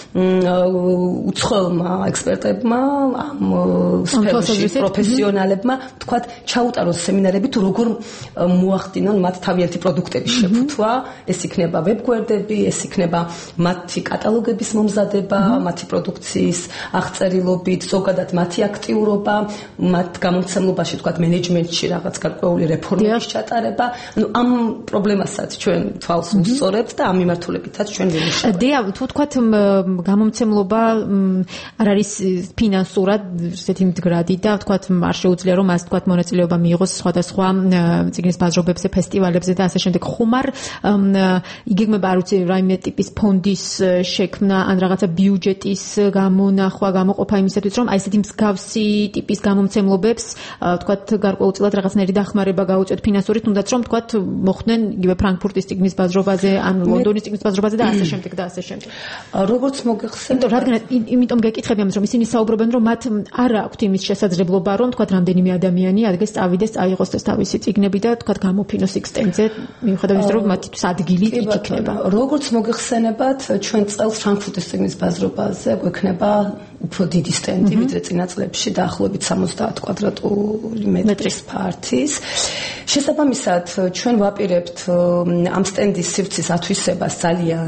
უცხოელმა ექსპერტებმა, ამ სფეროში პროფესიონალებმა, თქვათ, ჩაუტარონ სემინარები თუ როგორ მოახდინონ მათ თავიანთი პროდუქტების შეფუთვა, ეს იქნება ვებგვერდები, ეს იქნება მათი კატალოგების მომზადება, მათი პროდუქციის აღწერილობით, ზოგადად მათი აქტიურობა, მათ გამომცემლობაში, თქვათ, მენეჯმენტში რაღაც გარკვეული რეფორმების ჩატარება. ანუ ამ პრობლემასაც ჩვენ თვალს ვუსწორებთ და ამ მიმართულებითაც ჩვენ ვიმუშავებთ. დია, თუ თქვათ გამომცემლობა არ არის ფინანსურად ესეთი მდგრადი და თქვათ არ შეუძლია რომ მას თქვათ მონაწილეობა მიიღოს სხვადასხვა წიგნის ბაზრობებზე, ფესტივალებზე და ასე შემდეგ. ხუმარ იგეგმება არ ვიცი რაიმე ტიპის ფონდის შექმნა ან რაღაცა ბიუჯეტის გამონახვა, გამოყოფა იმისათვის რომ აი ესეთი მსგავსი ტიპის გამომცემლობებს თქვათ გარკვეულწილად რაღაცნაირი დახმარება გაუწიოთ ფინანსური, თუნდაც რომ თქვათ მოხდნენ იგივე ფრანკფურტის წიგნის ბაზრობაზე ან ლონდონის წიგნის ბაზრობაზე და ასე შემდეგ და ასე შემდეგ. როგორც მოგეხსენებათ, რადგან იმიტომ გეკითხები ამას, რომ ისინი საუბრობენ, რომ მათ არ აქვთ იმის შესაძლებლობა, რომ თქვათ რამდენიმე ადამიანი ადგეს წავიდეს, წაიღოს ეს თავისი წიგნები და თქვათ გამოფინოს იქ სტენდზე, მიუხედავად იმისა, რომ მათთვის ადგილი იქ იქნება. როგორც მოგეხსენებათ, ჩვენ წელს ფრანკფურტის წიგნის ბაზრობაზე გვექნება უფრო დიდი სტენდი, ვიდრე წინა წლებში, დაახლოებით სამოცდაათ კვადრატული მეტრის ფართის. შესაბამისად, ჩვენ ვაპირებთ ამ სტენდის სივრცის ათვისებას ძალიან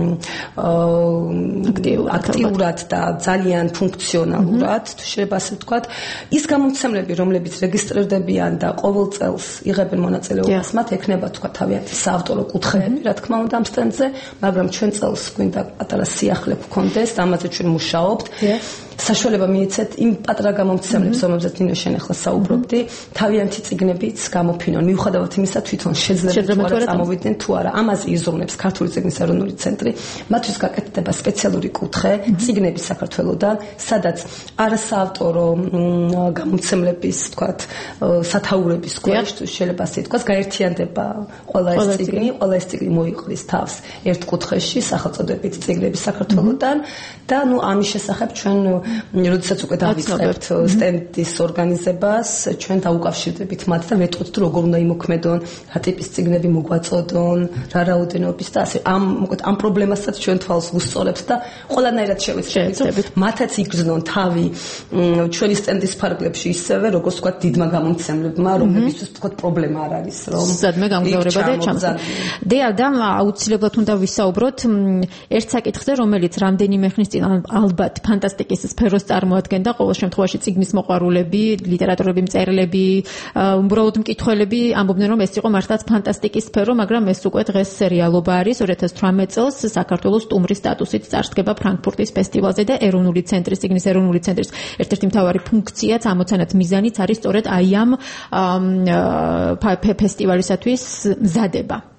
აქტიურად და ძალიან ფუნქციონალურად, თუ შეიძლება ასე ვთქვათ. ის გამომცემლები, რომლებიც რეგისტრირდებიან და ყოველ წელს იღებენ მონაწილეობას, მათ ექნება თქვა თავიანთი საავტორო კუთხეები, რა თქმა უნდა, ამ სტენდზე, მაგრამ ჩვენ წელს გვინდა პატარა სიახლე გქონდეს და ამაზე ჩვენ მუშაობთ. საშუალება მიეცეთ იმ პატარა გამომცემლებს, რომლებზეც ნინო შენ ახლა საუბრობდი, თავიანთი წიგნებიც გამოფინონ. მიუხედავად იმისა, თვითონ შეძლებენ თუ არა წამოვიდნენ თუ არა. ამაზე იზრუნებს ქართული წიგნის ეროვნული ცენტრი. მათთვის გაკეთდება სპეციალური კუთხე წიგნების საქართველოსდან, სადაც არასაავტორო გამომცემლების, თქვათ, სათაურების ქვეშ, შეიძლება ასე თქვას, გაერთიანდება ყველა ეს წიგნი, ყველა ეს წიგნი მოიყრის თავს ერთ კუთხეში, სახელწოდებით წიგნების საქართველოსდან და ნუ ამის შესახებ ჩვენ როდესაც უკვე დავიწყებთ სტენდის ორგანიზებას, ჩვენ დაუკავშირდებით მათ და ვეტყობთ თუ როგორ უნდა იმოქმედონ, რა ტიპის წიგნები მოგვაწოდონ, რა რაოდენობის და ასე. ამ მოკლედ ამ პრობლემასაც ჩვენ თვალს ვუსწორებთ და ყველანაირად შევეცდებით, მათაც იგრძნონ თავი ჩვენი სტენდის ფარგლებში ისევე, როგორც თქვა დიდმა გამომცემლებმა, რომლებისთვის თქვა პრობლემა არ არის, რომ სადმე გამგზავრება და ჩამოსა. დია და აუცილებლად უნდა ვისაუბროთ ერთ საკითხზე, რომელიც რამდენიმე ხნის წინ ალბათ ფანტასტიკის სფეროს წარმოადგენდა, ყოველ შემთხვევაში წიგნის მოყვარულები, ლიტერატურები, მწერლები, უბრალოდ მკითხველები ამბობდნენ, რომ ეს იყო მართლაც ფანტასტიკის სფერო, მაგრამ ეს უკვე დღეს რეალობა არის. ორი ათას თვრამეტ წელს საქართველოს სტუმრის სტატუსით წარსდგება ფრანკფურტის ფესტივალზე და ეროვნული ცენტრის, წიგნის ეროვნული ცენტრის ერთ-ერთი მთავარი ფუნქციაც, ამოცანაც მიზანიც არის სწორედ აი ამ ფესტივალისათვის მზადება.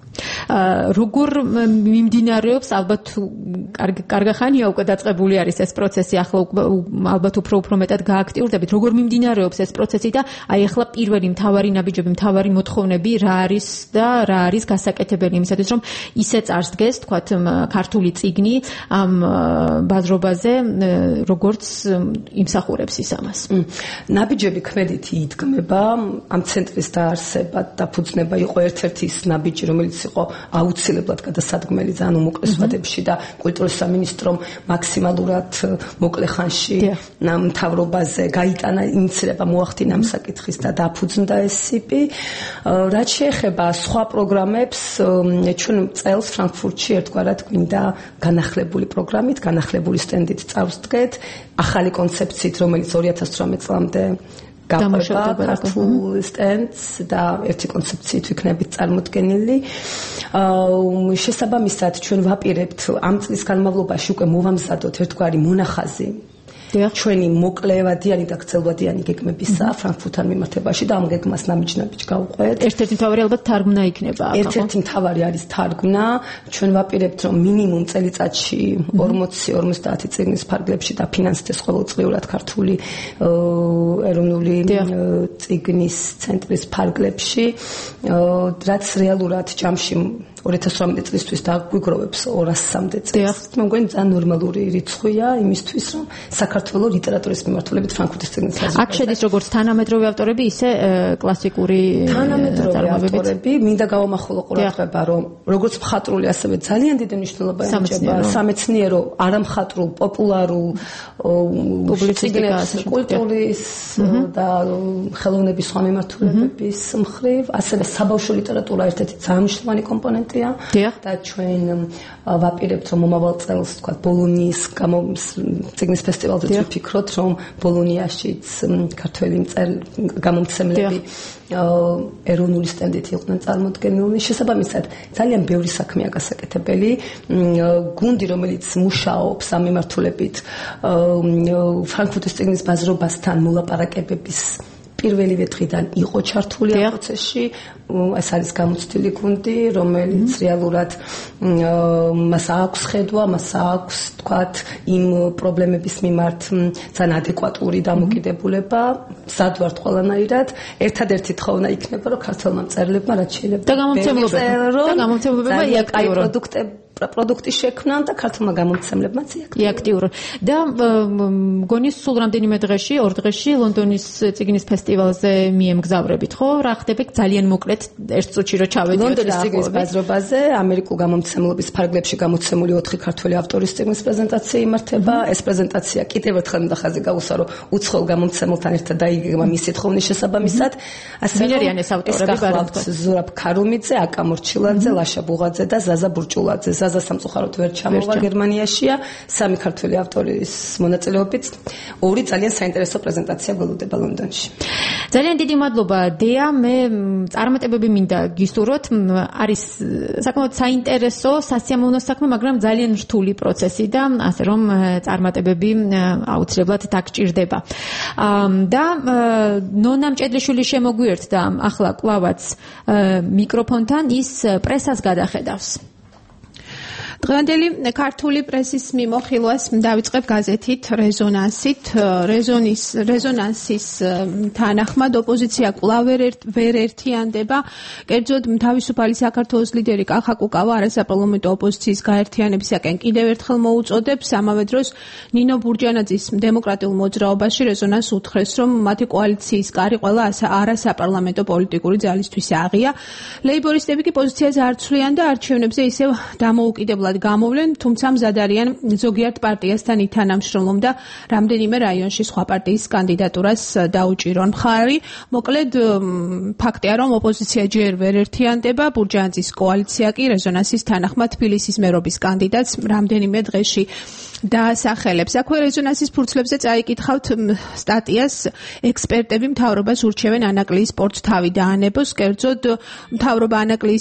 როგორ მიმდინარეობს ალბათ კარგი ხანია უკვე დაწყებული არის ეს პროცესი ახლა ალბათ უფრო უფრო მეტად გააქტიურდებით როგორ მიმდინარეობს ეს პროცესი და აი ახლა პირველი მთავარი ნაბიჯები მთავარი მოთხოვნები რა არის და რა არის გასაკეთებელი იმისათვის რომ ისე წარსდგეს თქვათ ქართული წიგნი ამ ბაზრობაზე როგორც იმსახურებს ის ამას ნაბიჯები ქმედითი იდგმება ამ ცენტრის დაარსება და ფუძნება იყო ერთ-ერთი ის ნაბიჯი რომელიც იყო აუცილებლად გადასადგმელი ძალიან უმოკლე ვადებში და კულტურის სამინისტრომ მაქსიმალურად მოკლე ხანში მთავრობაზე გაიტანა ინიციატივა მოახდინა ამ საკითხის და დაფუძნდა ეს სიპი რაც შეეხება სხვა პროგრამებს ჩვენ წელს ფრანკფურტში ერთგვარად გვინდა განახლებული პროგრამით განახლებული სტენდით წავსდგეთ ახალი კონცეფციით რომელიც ორი ათას ცხრამეტ წლამდე გამოშვება ქართულ სტენდს და ერთი კონცეფციით ვიქნებით წარმოდგენილი. შესაბამისად ჩვენ ვაპირებთ ამ წლის განმავლობაში უკვე მოვამზადოთ ერთგვარი მონახაზი ჩვენი მოკლევადიანი და გრძელვადიანი გეგმებისა ფრანკფურტთან მიმართებაში და ამ გეგმას ნაბიჯ-ნაბიჯ გავყვეთ. ერთ-ერთი მთავარი ალბათ თარგმნა იქნება. ერთ-ერთი მთავარი არის თარგმნა. ჩვენ ვაპირებთ რომ მინიმუმ წელიწადში ორმოცი ორმოცდაათი წიგნის ფარგლებში დაფინანსდეს ყოველწლიურად ქართული ეროვნული წიგნის ცენტრის ფარგლებში, რაც რეალურად ჯამში ორი ათას ცხრამეტ წლისთვის დაგვიგროვებს ორასამდე წელს. მე მგონი ძალიან ნორმალური რიცხვია იმისთვის, რომ საქართველოს ლიტერატურის მიმართულებით ფრანკფურტის წიგნის საზოგადოება. აქ შედის როგორც თანამედროვე ავტორები, ისე კლასიკური თანამედროვე ავტორები. მინდა გავამახვილო ყურადღება, რომ როგორც მხატვრული, ასევე ძალიან დიდი მნიშვნელობა ენიჭება სამეცნიერო, არამხატვრულ, პოპულარულ პუბლიცისტიკის, კულტურის და ხელოვნების სხვა მიმართულებების მხრივ, ასევე საბავშვო ლიტერატურა ერთ-ერთი ძალიან მნიშვნელოვანი კომპონენტია. და ჩვენ ვაპირებთ რომ მომავალ წელს თქვა ბოლონიის წიგნის ფესტივალზე ვფიქროთ რომ ბოლონიაშიც ქართველი გამომცემლები ეროვნული სტენდით იყვნენ წარმოდგენილნი. შესაბამისად ძალიან ბევრი საქმეა გასაკეთებელი. გუნდი რომელიც მუშაობს ამ მიმართულებით ფრანკფურტის წიგნის ბაზრობასთან მოლაპარაკებების პირველივე დღიდან იყო ჩართული ამ პროცესში. ეს არის გამოცდილი გუნდი, რომელიც რეალურად მას აქვს ხედვა, მას აქვს თქვათ იმ პრობლემების მიმართ ძალიან ადეკვატური დამოკიდებულება. sad ვართ ყველანაირად. ერთადერთი თხოვნა იქნება, რომ ქართველმა მწერლებმა რაც შეიძლება და გამომცემლებმა იაქტიურონ პროდუქტები პროდუქტი შექმნან და ქართულმა გამომცემლებმაც იაქტიურონ. და მგონი სულ რამდენიმე დღეში, ორ დღეში ლონდონის წიგნის ფესტივალზე მიემგზავრებით, ხო? რა ხდება ძალიან მოკლედ ერთ წუთში რო ჩავედით ლონდონის წიგნის ბაზრობაზე ამერიკულ გამომცემლობის ფარგლებში გამოცემული ოთხი ქართველი ავტორის წიგნის პრეზენტაცია იმართება. ეს პრეზენტაცია კიდევ ერთხელ უნდა ხაზი გაუსვა, რომ უცხოელ გამომცემელთან ერთად დაიგეგმა მისი თხოვნის შესაბამისად. ასე ვინერიან ეს ავტორები ბარათქვა ზურაბ ქარუმიძე, აკა მორჩილაძე, ლაშა ბუღაძე და ზაზა ბურჭულაძე. ზაზა სამწუხაროდ ვერ ჩამოვა გერმანიაშია. სამი ქართველი ავტორის მონაწილეობით ორი ძალიან საინტერესო პრეზენტაცია გველოდება ლონდონში. ძალიან დიდი მადლობა დეა, მე წარმატებები მინდა გისურვოთ. არის საკმაოდ საინტერესო, სასიამოვნო საქმე, მაგრამ ძალიან რთული პროცესი და ასე რომ წარმატებები აუცილებლად დაგჭირდება. და ნონა მჭედლიშვილი შემოგვიერთდა ახლა კლავაც მიკროფონთან, ის პრესას გადახედავს. დღევანდელი ქართული პრესის მიმოხილვას დავიწყებ გაზეთით რეზონანსით. რეზონის რეზონანსის თანახმად ოპოზიცია კვლავ ვერ ერთიანდება. კერძოდ თავისუფალი საქართველოს ლიდერი კახა კუკავა არასაპარლამენტო ოპოზიციის გაერთიანებისაკენ კიდევ ერთხელ მოუწოდებს. ამავე დროს ნინო ბურჯანაძის დემოკრატიულ მოძრაობაში რეზონანს უთხრეს, რომ მათი კოალიციის კარი ყველა არასაპარლამენტო პოლიტიკური ძალისთვის აღია. ლეიბორისტები კი პოზიციაზე არ ცვლიან და არჩევნებზე ისევ დამოუკიდებლად გამოვლენ, თუმცა მზად არიან ზოგიერთ პარტიასთან ითანამშრომლონ და რამდენიმე რაიონში სხვა პარტიის კანდიდატურას დაუჭირონ მხარი. მოკლედ ფაქტია, რომ ოპოზიცია ჯერ ვერ ერთიანდება, ბურჯანაძის კოალიცია კი რეზონანსის თანახმად თბილისის მერობის კანდიდატს რამდენიმე დღეში დაასახელებს. აქვე რეზონანსის ფურცლებზე წაიკითხავთ სტატიას ექსპერტები მთავრობას ურჩევენ ანაკლიის სპორტს თავი დაანებოს, კერძოდ მთავრობა ანაკლიის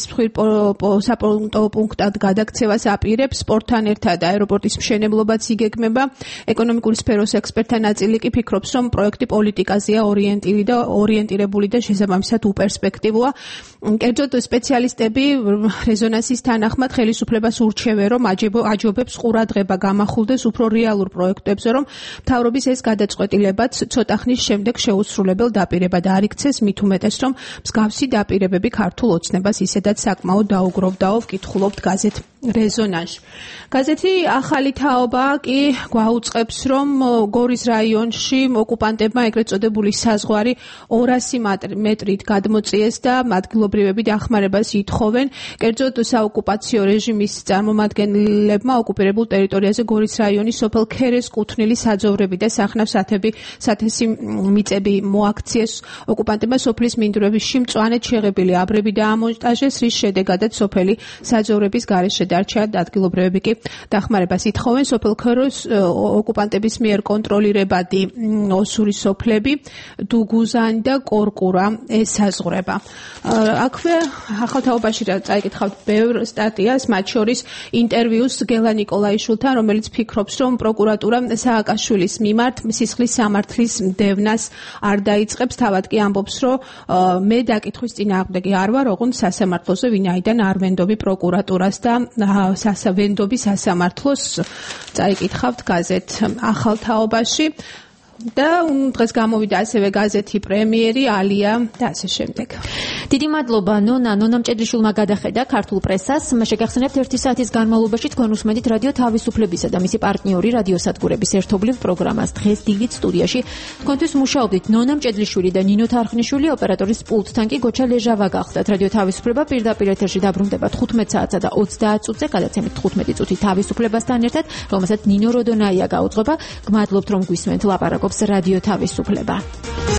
საპონტო პუნქტად გადაქცევას აპირებს, სპორტთან ერთად აეროპორტის მშენებლობაც იგეგმება. ეკონომიკური სფეროს ექსპერტთა ნაწილი კი ფიქრობს, რომ პროექტი პოლიტიკაზეა ორიენტირებული და ორიენტირებული და შესაბამისად უპერსპექტივოა. კერძოდ სპეციალისტები რეზონანსის თანახმად ხელისუფლებას ურჩევენ, რომ აჯობებს ყურადღება გამახულდეს უფრო რეალურ პროექტებზე, რომ მთავრობის ეს გადაწყვეტილებაც ცოტა ხნის შემდეგ შეუსრულებელ დაპირებად არ იქცეს, მით უმეტეს, რომ მსგავსი დაპირებები ქართულ ოცნებას ისედაც საკმაოდ დაუგროვდაო, ვკითხულობთ გაზეთ რეზონანსში. გაზეთი ახალი თაობა კი გვაუწყებს, რომ გორის რაიონში ოკუპანტებმა ეგრეთ წოდებული საზღვარი ორასი მეტრით გადმოწიეს და ადგილობრივები დახმარებას ითხოვენ. კერძოდ საოკუპაციო რეჟიმის წარმომადგენლებმა ოკუპირებულ ტერიტორიაზე გორის რაიონის სოფელ ქერეს კუთვნილი საძოვრები და სახნავ-სათები სათესი მიწები მოაქციეს. ოკუპანტებმა სოფლის მინდვრებში მწვანედ შეღებილი აბრები დაამონტაჟეს, რის შედეგადაც სოფელი საძოვრების გარეშე დარჩა, ადგილობრივები კი დახმარებას ითხოვენ. სოფელ ქეროს ოკუპანტების მიერ კონტროლირებადი ოსური სოფლები დუგუზანი და კორკურა ესაზღვრება. აქვე ახალთაობაში წაიკითხავთ ბევრ სტატიას, მათ შორის ინტერვიუს გელა ნიკოლაიშვილთან, რომელიც ფიქრობს, რომ პროკურატურა სააკაშვილის მიმართ სისხლის სამართლის დევნას არ დაიწყებს, თავად კი ამბობს, რომ მე დაკითხვის წინააღმდეგი არ ვარ, ოღონდ სასამართლოზე, ვინაიდან არ ვენდობი პროკურატურას და ვენდობი სასამართლოს. წაიკითხავთ გაზეთ ახალთაობაში. და დღეს გამოვიდა ასევე გაზეთი პრემიერი, ალია და ასე შემდეგ. დიდი მადლობა ნონა, ნონა მჭედრიშვილმა გადახედა ქართულ პრესას. შეგახსენებთ ერთი საათის განმავლობაში თქვენ უსმენთ რადიო თავისუფლებისა და მისი პარტნიორი რადიოსადგურების ერთობლივ პროგრამას. დღეს დილით სტუდიაში თქვენთვის მუშაობდით ნონა მჭედრიშვილი და ნინო თარხნიშვილი, ოპერატორის პულტთან კი გოჩა ლეჟავა გახდათ. რადიო თავისუფლება პირდაპირ ეთერში დაბრუნდება თხუთმეტ საათსა და ოცდაათ წუთზე, გადაცემით თხუთმეტი წუთი თავისუფლებასთან ერთად, რომელსაც ნინო როდონაია გაუძღვება. გმადლობთ, რომ გვისმენთ, ლაპარაკობს რადიო თავისუფლება.